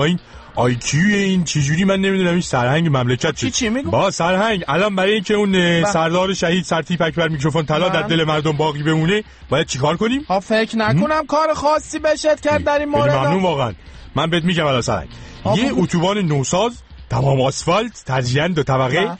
آی کیو این چجوری من نمیدونم این سرهنگ مملکت چی چی میگم؟ با سرهنگ الان برای اینکه اون سردار شهید سرتیپ اکبر میکروفون طلا در دل مردم باقی بمونه باید چیکار کنیم؟ ها فکر نکنم کار خاصی بشه کرد در این مورد. ممنون واقعا. من بهت میگم الان سرهنگ یه اتوبان نوساز تمام آسفالت ترجیحاً دو طبقه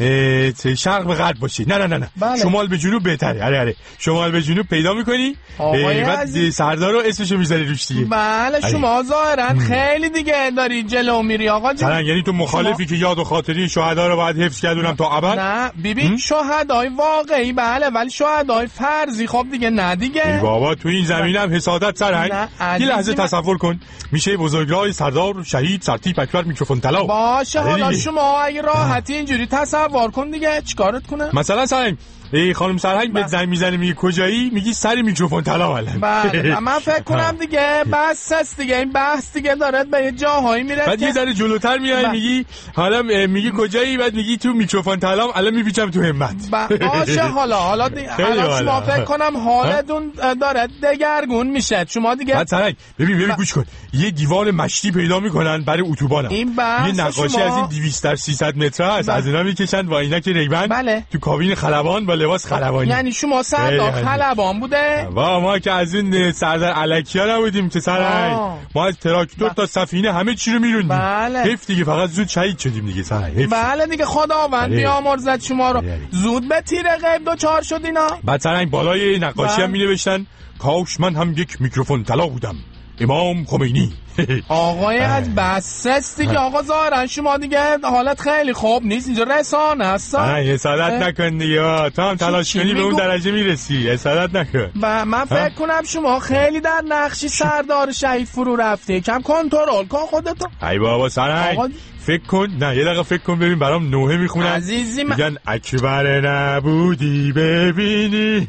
شرق به غرب باشه. نه نه نه نه بله. شمال به جنوب بهتره. آره آره شمال به جنوب پیدا میکنی بعد سردار رو اسمشو میذاری روش دیگه. بله شما ظاهرا خیلی دیگه داری جلو میری آقا جون. یعنی تو مخالفی شما... که یاد و خاطری شهدا رو باید حفظ کردونم تا ابد؟ نه ببین شهدای واقعی بله ولی شهدای فرضی خب دیگه نه دیگه. ای بابا تو این زمینم حسادت سرهنگ. یه لحظه تصور کن میشه بزرگراه سردار شهید سرتیپ اکبر میکروفون طلا. باشه حالا شما اگه راحتی اینجوری تصور کن دیگه چیکارت کنه؟ مثلا سرهنگ ای خانم سرهنگ به زنگ میزنه میگه کجایی؟ میگی سر میکروفون طلا ولن. بله من فکر کنم دیگه بس است دیگه این بحث دیگه داره به یه جاهایی میرسه. بعد یه ذره جلوتر میای میگی حالا میگی کجایی بعد میگی تو میکروفون طلا الان میپیچم تو همت. باشه حالا حالا حالا شما فکر کنم حالتون داره دگرگون میشه شما دیگه. بعد سرهنگ ببین ببین گوش کن یه دیوار مشتی پیدا میکنن برای اتوبانم. این بحث یه نقاشی شما... از این دویست تا سیصد متر است از اینا میکشن با عینک ریبن بله. تو کابین خلبان با لباس خلبانی. یعنی شما سردار خلبان بوده؟ وا ما که از این سردار الکیا نبودیم که سرهنگ ما از تراکتور تا سفینه همه چی رو میروندیم. بله. حیف دیگه فقط زود شهید شدیم دیگه سرهنگ. بله دیگه خداوند بیامرزد شما رو. زود به تیر غیب دوچار شد اینا. بعد سرهنگ بالای نقاشی هم مینوشتن کاش من هم یک میکروفون طلا بودم امام خمینی. آقای از بس است دیگه آقا ظاهرا شما دیگه حالت خیلی خوب نیست اینجا رسانه هست. نه حسادت نکن دیگه تو هم تلاش کنی به اون درجه میرسی حسادت نکن. و من فکر کنم شما خیلی در نقشی سردار شهید فرو رفته کم کنترل کن خودتو. ای بابا سرهنگ فکر کن نه یه دقیقه فکر کن ببین برام نوحه میخونن عزیزی من میگن اکبر نبودی ببینی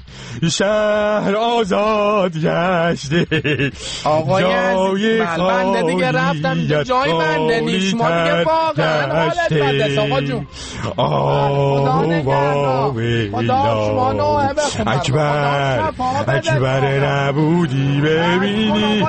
شهر آزاد گشته آقای عزیز بنده دیگه رفتم جای بنده نیست شما دیگه واقعا حالت بنده آقا جون. خدا نگهدار خدا شما نوحه بخون اکبر اکبر نبودی ببینی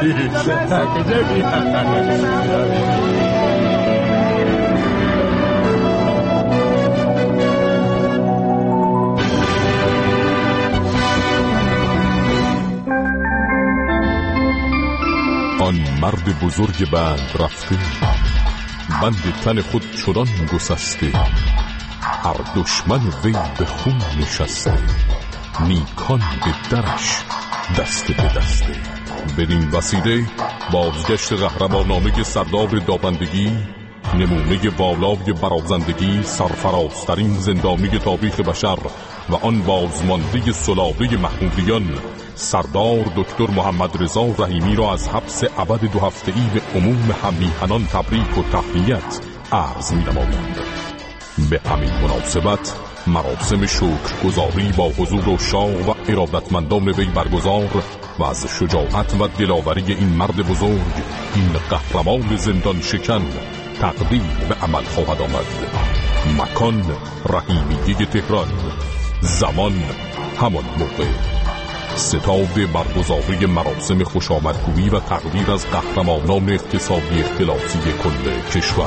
آن مرد بزرگ بند رفته بند تن خود چنان گسسته هر دشمن وی به خون نشسته نیکان به درش دسته به دسته. بدین وسیله بازگشت قهرمانانه سردار دابندگی نمونه والای برازندگی سرفرازترین زندانی تاریخ بشر و آن بازمانده سلاله محمودیان سردار دکتر محمد رضا رحیمی را از حبس ابد دو هفته‌ای به عموم همیهنان تبریک و تهنیت عرض می‌نمایند. به همین مناسبت مراسم شکرگزاری با حضور و شاه و ارادتمندان وی برگزار و از شجاعت و دلاوری این مرد بزرگ این قهرمان زندان شکن تقدیم به عمل خواهد آمد. مکان رحیمیه تهران، زمان همان موقع. ستاد برگزاری مراسم خوشامدگویی و تقدیر از قهرمانان اقتصادی اختلافی کل کشور.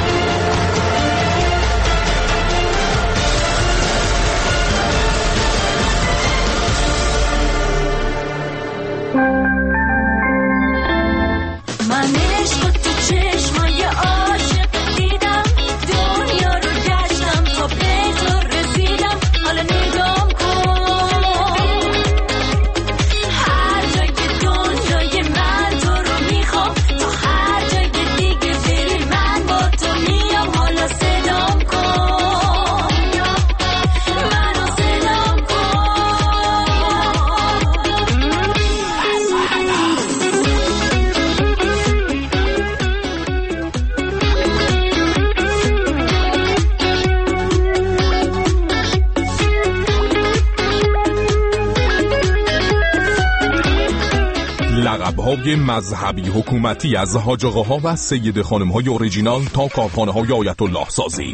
لقب‌های مذهبی حکومتی از حاج آقاها و سید خانم‌های اوریجینال تا کارخانه‌های آیت الله سازی.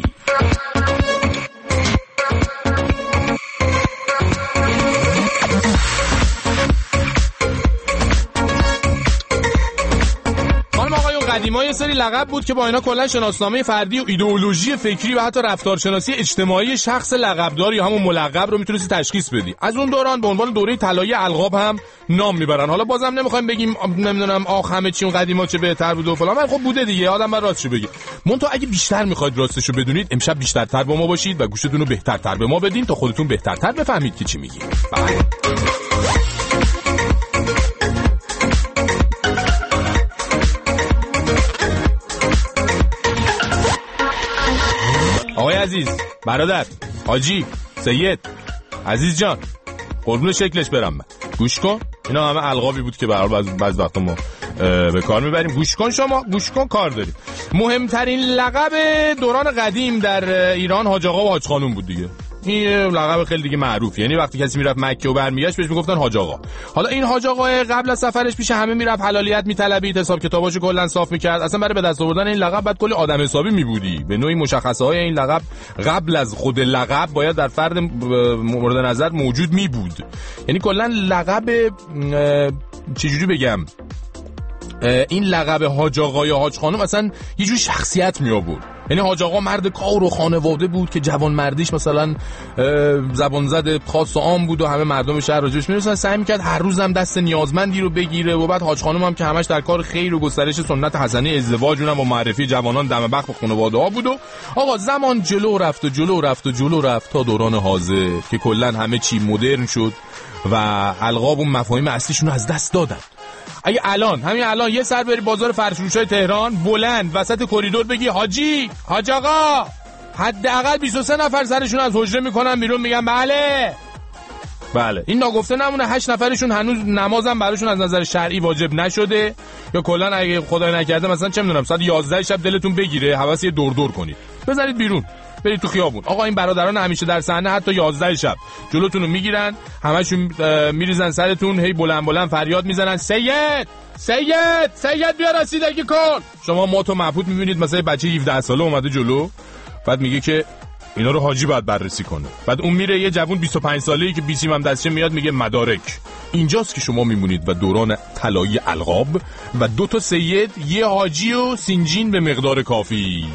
قدیما یه سری لقب بود که با اینا کلا شناسنامه فردی و ایدئولوژی فکری و حتی رفتارشناسی اجتماعی شخص لقبدار یا همون ملقب رو میتونستی تشخیص بدی. از اون دوران به عنوان دوره طلایی القاب هم نام میبرن. حالا بازم نمیخوایم بگیم نمیدونم آخ همه چی اون قدیما چه بهتر بود و فلان، ولی خب بوده دیگه، آدم بعد راستشو بگه. مونتا اگه بیشتر میخواید راستشو بدونید، امشب بیشترتر با ما باشید و گوشتون رو بهترتر به ما بدین تا خودتون بهترتر بفهمید که چی میگیم. آقای عزیز، برادر، حاجی، سید، عزیز جان، قربون شکلش برم من. گوش کن، اینا همه القابی بود که برای بعض بعض وقتا ما به کار میبریم. گوش کن شما، گوش کن کار داریم. مهمترین لقب دوران قدیم در ایران حاج آقا و حاج خانوم بود دیگه. این لقب خیلی دیگه معروف، یعنی وقتی کسی میرفت مکه و برمیگشت بهش میگفتن حاج آقا. حالا این حاج آقا قبل از سفرش پیش همه میرفت حلالیت میطلبید، حساب کتاباشو کلا صاف میکرد. اصلا برای به دست آوردن این لقب بعد کلی آدم حسابی میبودی. به نوعی مشخصه های این لقب قبل از خود لقب باید در فرد مورد نظر موجود میبود. یعنی کلا لقب چجوری بگم، این لقب حاج آقا یا حاج خانم اصلا یه جور شخصیت می آورد. یعنی حاج آقا مرد کار و خانواده بود که جوان مردیش مثلا زبان زد خاص و عام بود و همه مردم شهر راجبش می‌رسن، سعی می‌کرد هر روزم دست نیازمندی رو بگیره. و بعد حاج خانم هم که همش در کار خیر و گسترش سنت حسنه ازدواج اونم با معرفی جوانان دم بخت به خانواده‌ها بود. و آقا زمان جلو رفت و جلو رفت و جلو رفت تا دوران حاضر که کلا همه چی مدرن شد و القاب و مفاهیم اصلیشون رو از دست دادن. اگه الان همین الان یه سر بری بازار فرش‌فروشای تهران، بلند وسط کریدور بگی حاجی، حاج آقا، حداقل بیست و سه نفر سرشون از حجره میکنن بیرون میگن بله بله. این ناگفته نمونه هشت نفرشون هنوز نمازم براشون از نظر شرعی واجب نشده، یا کلا اگه خدای نکرده مثلا چه میدونم ساعت یازده شب دلتون بگیره حواس یه دور دور کنید بذارید بیرون برید تو خیابون. آقا این برادران همیشه در صحنه حتی یازده شب جلوتون رو میگیرن، همشون میریزن سرتون، هی بلند بلند فریاد میزنن سید سید سید بیا رسیدگی کن. شما ما تو مبهوت میبینید مثلا بچه هفده ساله اومده جلو، بعد میگه که اینا رو حاجی باید بررسی کنه. بعد اون میره یه جوون بیست و پنج ساله‌ای که بیسیم هم دستشه میاد میگه مدارک. اینجاست که شما میمونید و دوران طلایی القاب و دو تا سید، یه حاجی و سینجین به مقدار کافی.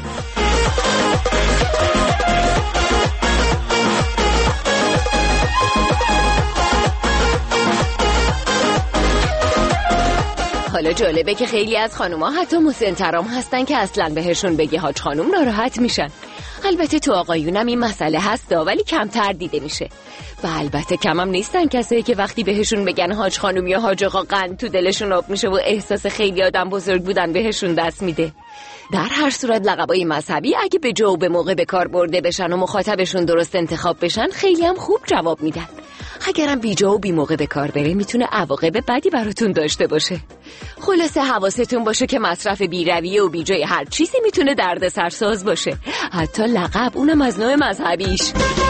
حالا جالبه که خیلی از خانوما حتی مسن‌ترام هستن که اصلا بهشون بگی حاج خانوم ناراحت میشن. البته تو آقایونم این مسئله هستا ولی کمتر دیده میشه. و البته کمم نیستن کسایی که وقتی بهشون بگن حاج خانوم یا حاج آقا قند تو دلشون آب میشه و احساس خیلی آدم بزرگ بودن بهشون دست میده. در هر صورت لقبای مذهبی اگه به جا و به موقع به کار برده بشن و مخاطبشون درست انتخاب بشن خیلی هم خوب جواب میدن. اگرم بی جا و بی موقع به کار بره میتونه عواقب بدی براتون داشته باشه. خلاصه حواستون باشه که مصرف بی رویه و بی جای هر چیزی میتونه دردسرساز باشه، حتی لقب، اونم از نوع مذهبیش.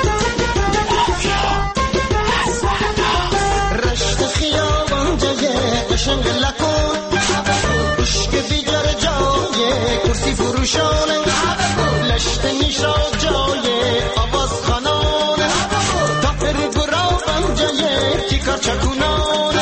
رشت خیابان جای قشنگ لکن عشق بیجار جای کرسی فروشانه لشت میشا جای آواز خانانه تافر گرابان جای تیکار چکونانه.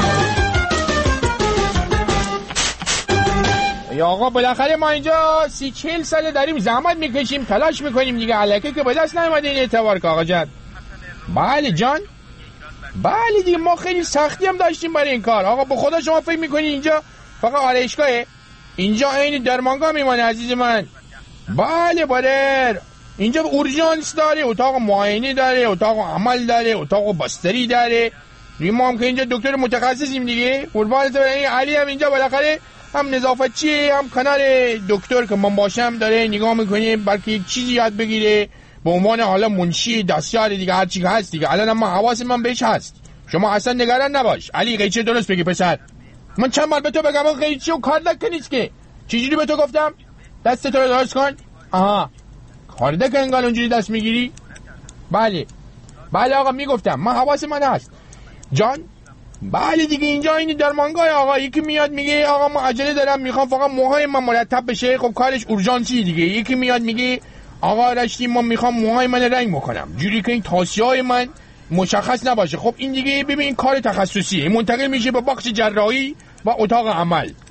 یا آقا بالاخره ما اینجا سی چهل ساله داریم زحمت میکشیم تلاش میکنیم دیگه، الکی که به دست نیومده این اعتبار که آقا جان. بله جان، بله دیگه ما خیلی سختی هم داشتیم برای این کار. آقا به خدا شما فکر میکنی اینجا فقط آرایشگاهه؟ اینجا عین درمانگاه میمانه عزیز من. بله بله اینجا اورژانس داره، اتاق معاینه داره، اتاق عمل داره، اتاق باستری داره. ما هم که اینجا دکتر متخصصیم دیگه. قربان این علی هم اینجا بالاخره هم نظافتچی هم کنار دکتر که من باشم داره نگاه میکنه بلکه یک چیزی یاد بگیره به عنوان حالا منشی دستیار دیگه هر چی که هست دیگه. الان ما حواس من بهش هست، شما اصلا نگران نباش. علی قیچی درست بگی پسر. من چند بار به تو بگم اون قیچی و کاردک نیست که. چجوری به تو گفتم دست تو رو درست کن؟ آها کاردک انگار اونجوری دست میگیری؟ بله بله آقا میگفتم من حواس من هست جان. بله دیگه اینجا این درمانگاه آقا، یکی میاد میگه آقا ما عجله دارم میخوام فقط موهای من مرتب بشه، خب کارش اورژانسی دیگه. یکی میاد میگه آقا رشتی ما میخوام موهای من رنگ بکنم جوری که این تاسیای من مشخص نباشه. خب این دیگه ببین کار تخصصیه، منتقل میشه به بخش جراحی و اتاق عمل.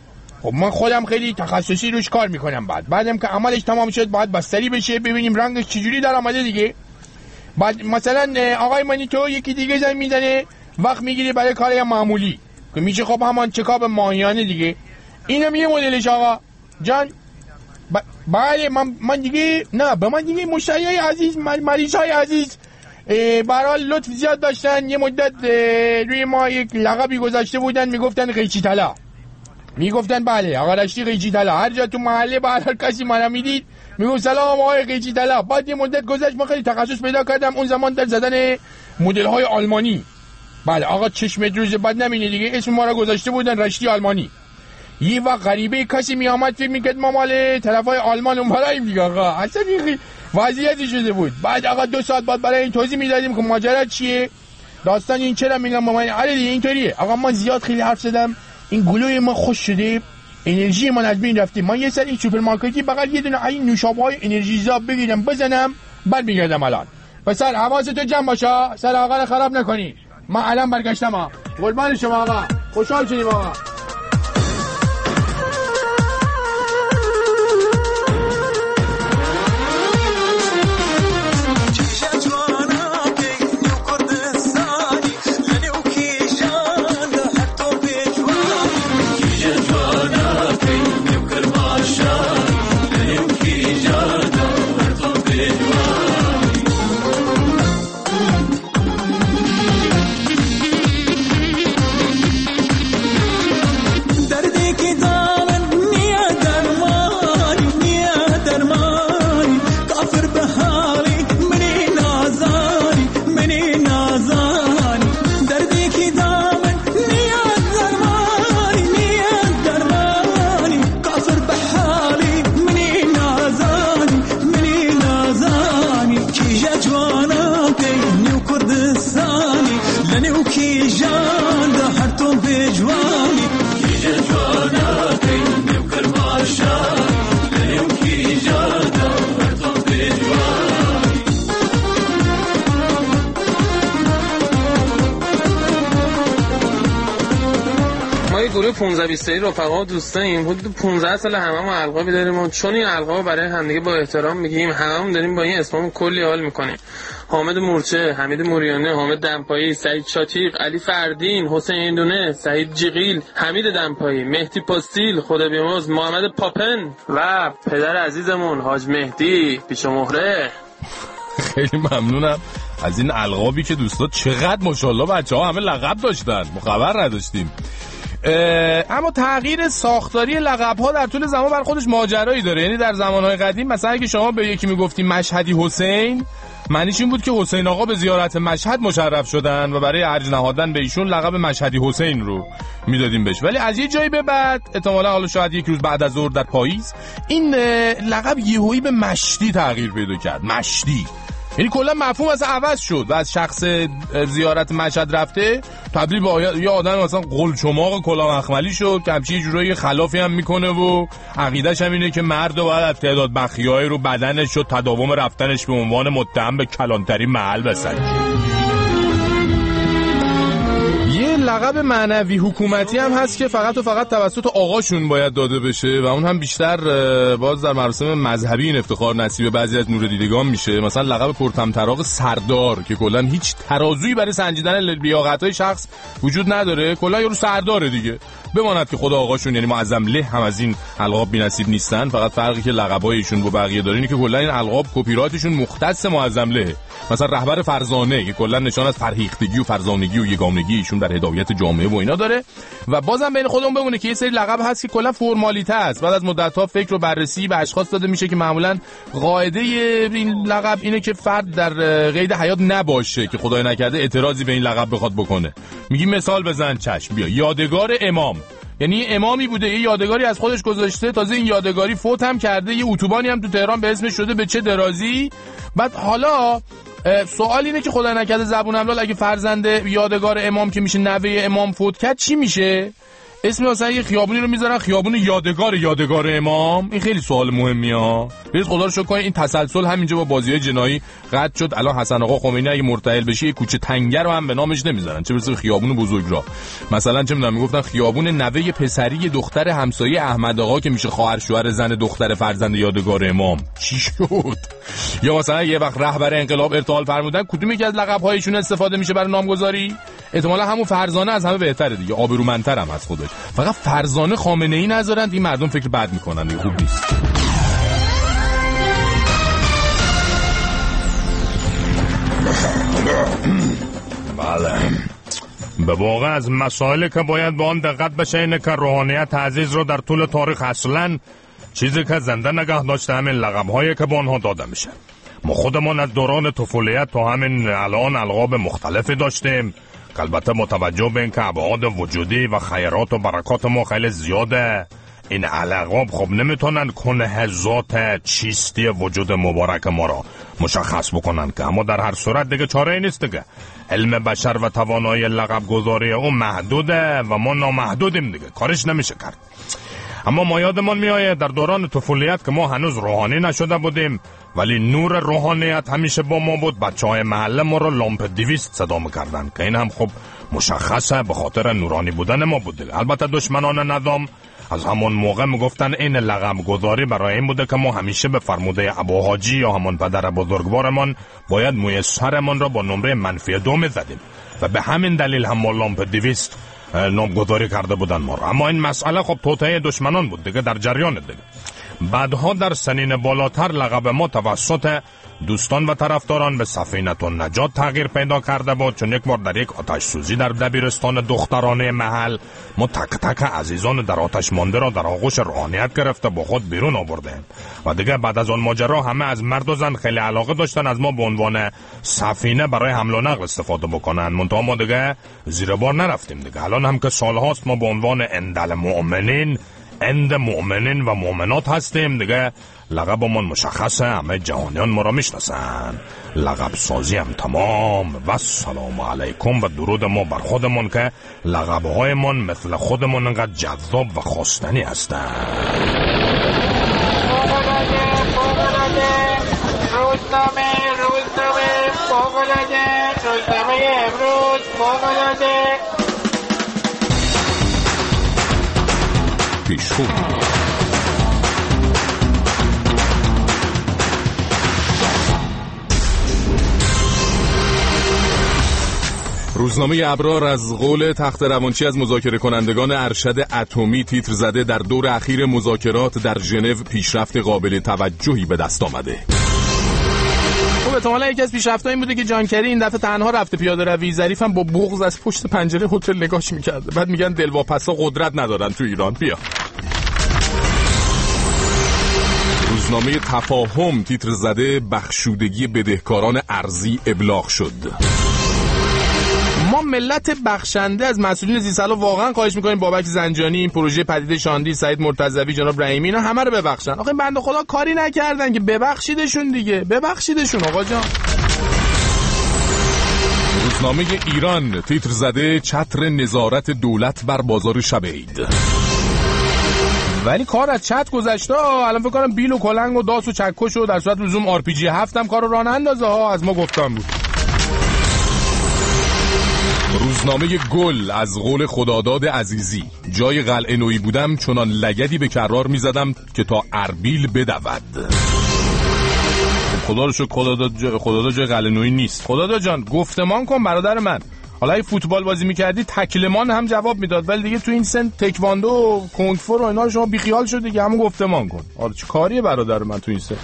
خب من خودم خیلی تخصصی روش کار میکنم. بعد بعدم که عملش تمام شد باید بستری بشه، ببینیم رنگش چجوری در آمده دیگه. بعد مثلا آقای مانیتو یکی دیگه زنگ میزنه، وقت میگیری برای کار معمولی که میشه خب همان چکاپ ماهیانه دیگه. اینم یه مدلش آقا جان. ب... بله من من دیگه نه به من دیگه مشتریای عزیز، مریضای عزیز برای لطف زیاد داشتن. یه مدت روی ما یک لقبی گذاشته بودن، میگفتن قیچی طلا. میگفتن بله آقا رشتی قیچی طلا. هر جا تو محله به هر کسی منو میدید میگم سلام آقای قیچی طلا. بعد یه مدت گذشت من خیلی تخصص پیدا کردم اون زمان در زدن مدل های آلمانی. بله آقا چشمت روز بعد نمینه دیگه، اسم ما رو گذاشته بودن رشتی آلمانی. یه وقت غریبه کسی می آمد فکر میکرد ما مال طرفای آلمان اون براییم دیگه آقا. اصلا این وضعیتی شده بود. بعد آقا دو ساعت بعد برای این توضیح میدادیم که ماجرا چیه، داستان این چرا میگم با من. آره دیگه اینطوریه آقا. ما زیاد خیلی حرف زدم، این گلوی ما خوش شده، انرژی من از بین رفته. من یه سر این سوپرمارکتی بغل یه دونه این نوشابه‌های انرژیزا بگیرم بزنم بعد میگردم الان. پسر حواست جمع باشه، سر آقا رو خراب نکنی. من الان برگشتم ها. قربان شما آقا، خوشحال شدیم آقا. پانزده بیست رفقا و دوستاییم. حدود پانزده سال هممون القابی داریم و چون این القاب برای همدیگه با احترام میگیم، هممون داریم با این اسممون کلی حال میکنیم. حامد مورچه، حمید موریانه، حامد دمپایی، سعید شاتیق، علی فردین، حسین ایندونه، سعید جیغیل، حمید دمپایی، مهدی پاستیل، خدا بیامرز، محمد پاپن و پدر عزیزمون حاج مهدی پیش مهره. خیلی ممنونم از این القابی که دوستا چقدر ماشاءالله بچه‌ها همه لقب داشتن، ما خبر نداشتیم. اما تغییر ساختاری لقب‌ها در طول زمان بر خودش ماجرایی داره. یعنی در زمان‌های قدیم مثلا اگه شما به یکی میگفتی مشهدی حسین، معنیش این بود که حسین آقا به زیارت مشهد مشرف شدن و برای ارج نهادن به ایشون لقب مشهدی حسین رو میدادیم بهش. ولی از یه جایی به بعد احتمالاً حالا شاید یک روز بعد از ظهر در پاییز این لقب یهویی به مشتی تغییر پیدا کرد. مشتی یعنی کلا مفهوم اصلا عوض شد و از شخص زیارت مشهد رفته تبدیل به یه آدم مثلا قلچماق کلاه مخملی شد که همچین یه جورایی خلافی هم میکنه و عقیده‌ش هم اینه که مرد باید از تعداد بخیه‌ای رو بدنش و تداوم رفتنش به عنوان متهم به کلانتری محل بسنجه. یه لقب معنوی حکومتی هم هست که فقط و فقط توسط آقاشون باید داده بشه و اون هم بیشتر باز در مراسم مذهبی این افتخار نصیب بعضی از نور دیدگان میشه. مثلا لقب پرطمطراق سردار که کلا هیچ ترازویی برای سنجیدن لیاقت‌های شخص وجود نداره، کلا یارو سرداره دیگه. بماند که خدا آقاشون یعنی معظم له هم از این القاب بی‌نصیب نیستن. فقط فرقی که لقب‌هایشون با بقیه داره اینه که کلا این القاب کپی رایتشون مختص معظم له. مثلا رهبر فرزانه که کلا نشان از فرهیختگی و فرزانگی و یگانگی ایشون در هدایت جامعه و اینا داره. و بازم بین خودمون بمونه که یه سری لقب هست که کلا فرمالیته است. بعد از مدت‌ها فکر و بررسی به اشخاص داده میشه که معمولا قاعده این لقب اینه که فرد در قید حیات نباشه که خدای نکرده اعتراضی به این لقب بخواد بکنه. میگی مثال بزن چشم بیا. یادگار امام، یعنی امامی بوده یه یادگاری از خودش گذاشته، تازه این یادگاری فوت هم کرده، یه اتوبانی هم تو تهران به اسمش شده به چه درازی. بعد حالا سوال اینه که خدا نکرده زبون املال اگه فرزند یادگار امام که میشه نوه امام فوت کرد چی میشه؟ اسم مثلا یه خیابونی رو میذارن خیابون یادگار یادگار امام. این خیلی سوال مهمیه ها. برید خدا رو شکر کنید این تسلسل همینجا با بازی‌های جنایی قطع شد. الان حسن آقا خمینی اگه مرتهل بشه یه کوچه تنگه رو هم به نامش نمیذارن، چه برسه خیابون بزرگ را. مثلا چه میدونم میگفتن خیابون نوه پسری دختر همسایه احمد آقا که میشه خواهر شوهر زن دختر فرزند یادگار امام. چی شد؟ یا مثلا یه وقت رهبر انقلاب ارتحال فرمودن، کدوم یکی از لقب‌هایشون استفاده میشه برای نامگذاری؟ احتمالاً همون فرزانه از همه بهتره دیگه، آبرومندتر هم از خودش. فقط فرزانه خامنه‌ای نذارند، این مردم فکر بد میکنن دیگه، خوب نیست. بله، به واقع از مسائلی که باید به آن دقت بشه اینه که روحانیت عزیز رو در طول تاریخ اصلاً چیزی که زنده نگه داشته همین لقب‌هایی که به آنها داده میشه. ما خودمون از دوران طفولیت تا همین الان القاب مختلفی داشتیم که البته متوجه به این که ابعاد وجودی و خیرات و برکات ما خیلی زیاده، این القاب خب نمیتونن کنه ذات چیستی وجود مبارک ما را مشخص بکنن که، اما در هر صورت دیگه چاره ای نیست دیگه. علم بشر و توانایی لقب گذاری اون محدوده و ما نامحدودیم دیگه، کارش نمیشه کرد. اما ما یادمون میآید در دوران طفولیت که ما هنوز روحانی نشده بودیم ولی نور روحانیت همیشه با ما بود. بچه های محله ما رو لامپ دویست صدا میکردن که این هم خب مشخصه به خاطر نورانی بودن ما بود. البته دشمنان نظام از همون موقع میگفتن این لقب گذاری برای این بوده که ما همیشه به فرموده ابوحاجی یا همون پدر بزرگوارمان باید موی سرمان را با نمره منفی دو میزدیم و به همین دلیل هم ما لامپ دویست نامگذاری کرده بودن ما را. اما این مسئله خب توطئه دشمنان بود دیگه، در جریان دیگه. بعدها در سنین بالاتر لقب ما توسط دوستان و طرفداران به سفینه النجات تغییر پیدا کرده بود، چون یک بار در یک آتش سوزی در دبیرستان دخترانه محل ما تک تک عزیزان در آتش مانده را در آغوش روحانیت گرفته با خود بیرون آوردیم و دیگه بعد از اون ماجرا همه از مرد و زن خیلی علاقه داشتن از ما به عنوان سفینه برای حمل و نقل استفاده بکنن. منتها ما دیگه زیر بار نرفتیم دیگه. الان هم که سالهاست ما به عنوان اندل مؤمنین اند مؤمنین و مؤمنات هستیم دیگه. لقبمون مشخصه، همه جهانیان ما را میشناسن. لقب سازی هم تمام و سلام علیکم و درود ما بر خودمون که لقبهایمون مثل خودمون انقدر جذاب و خواستنی هستن. روزنامه روزنامه فوق‌العاده روزنامه امروز فوق‌العاده پیشخون روزنامه ابرار از قول تخت روانچی از مذاکره کنندگان ارشد اتمی تیتر زده در دور اخیر مذاکرات در ژنو پیشرفت قابل توجهی به دست آمده. خب احتمالاً یکی از پیشرفت‌ها این بوده که جان کری این دفعه تنها رفته پیاده روی، ظریف هم با بغض از پشت پنجره هتل نگاهش می‌کرده. بعد میگن دلواپسا قدرت ندارن تو ایران. بیا روزنامه تفاهم تیتر زده بخشودگی بدهکاران ارضی ابلاغ شد. ما ملت بخشنده از مسئولین زیرساخت‌ها واقعا خواهش می‌کنیم بابک زنجانی، این پروژه پدیده شاندی، سعید مرتضوی، جناب رحیمی، اینا همه رو ببخشن. آخه این بنده خدا کاری نکردن که ببخشیدشون دیگه، ببخشیدشون آقا جان. روزنامه ایران تیتر زده چتر نظارت دولت بر بازار شب عید. ولی کار از چت گذشته، الان فکر کنم بیل و کلنگ و داس و چکش و در صورت لزوم آر پی جی هفت هم کارو راه نندازه ها، از ما گفتم بود. روزنامه گل از قول خداداد عزیزی جای قلعه نویی بودم چنان لگدی به کرار میزدم که تا اربیل بدود. خدا رو شکر خداداد خداداد جای قلعه نویی نیست. خداداد جان گفتمان کن برادر من. حالا اگه فوتبال بازی میکردی تکلمان هم جواب میداد، ولی دیگه تو این سن تکواندو و کنگ فو و اینا شما بیخیال شد دیگه، همون گفتمان کن. آره چه کاریه برادر من تو این سن.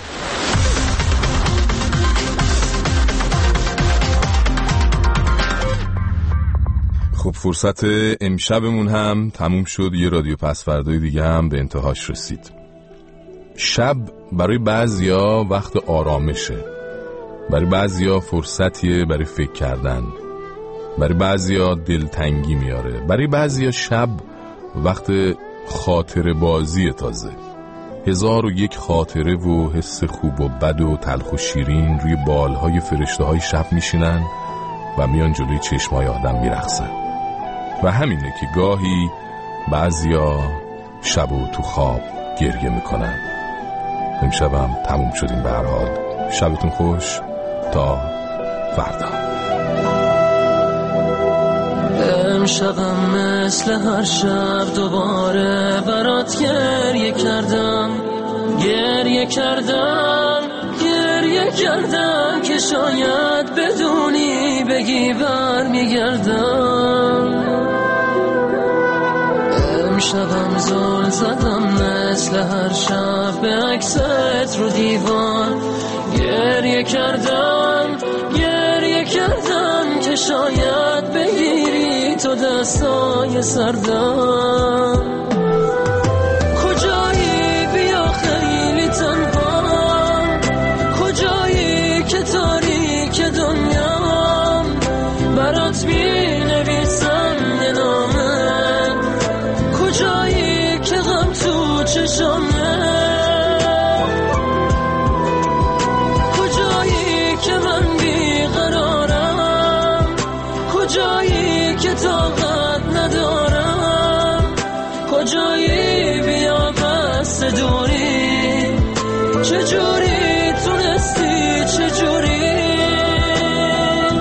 خب فرصت امشبمون هم تموم شد، یه رادیو پس فردای دیگه هم به انتهاش رسید. شب برای بعضیا وقت آرامشه، برای بعضیا فرصتیه برای فکر کردن، برای بعضیا دلتنگی میاره، برای بعضیا شب وقت خاطره بازی تازه. هزار و یک خاطره و حس خوب و بد و تلخ و شیرین روی بالهای فرشته های شب میشینن و میان جلوی چشمای آدم میرقصن. و همینه که گاهی بعضیا شبو تو خواب گریه میکنن. امشبم تموم شدیم. به هر حال شبتون خوش تا فردا. امشبم مثل هر شب دوباره برات گریه کردم، گریه کردم، گریه کردم که شاید بدونی بگی بر میگردم. امشبم زل زدم مثل هر شب به عکست رو دیوار، گریه کردم، گریه کردم که شاید بگیری تو دستای سردم. کجایی بیا خیلی تنها، کجایی که تاریک دنیام، برات می نویسم یه نامه، کجایی که غم تو چشامه، کجایی که من بیقرارم، کجایی که تا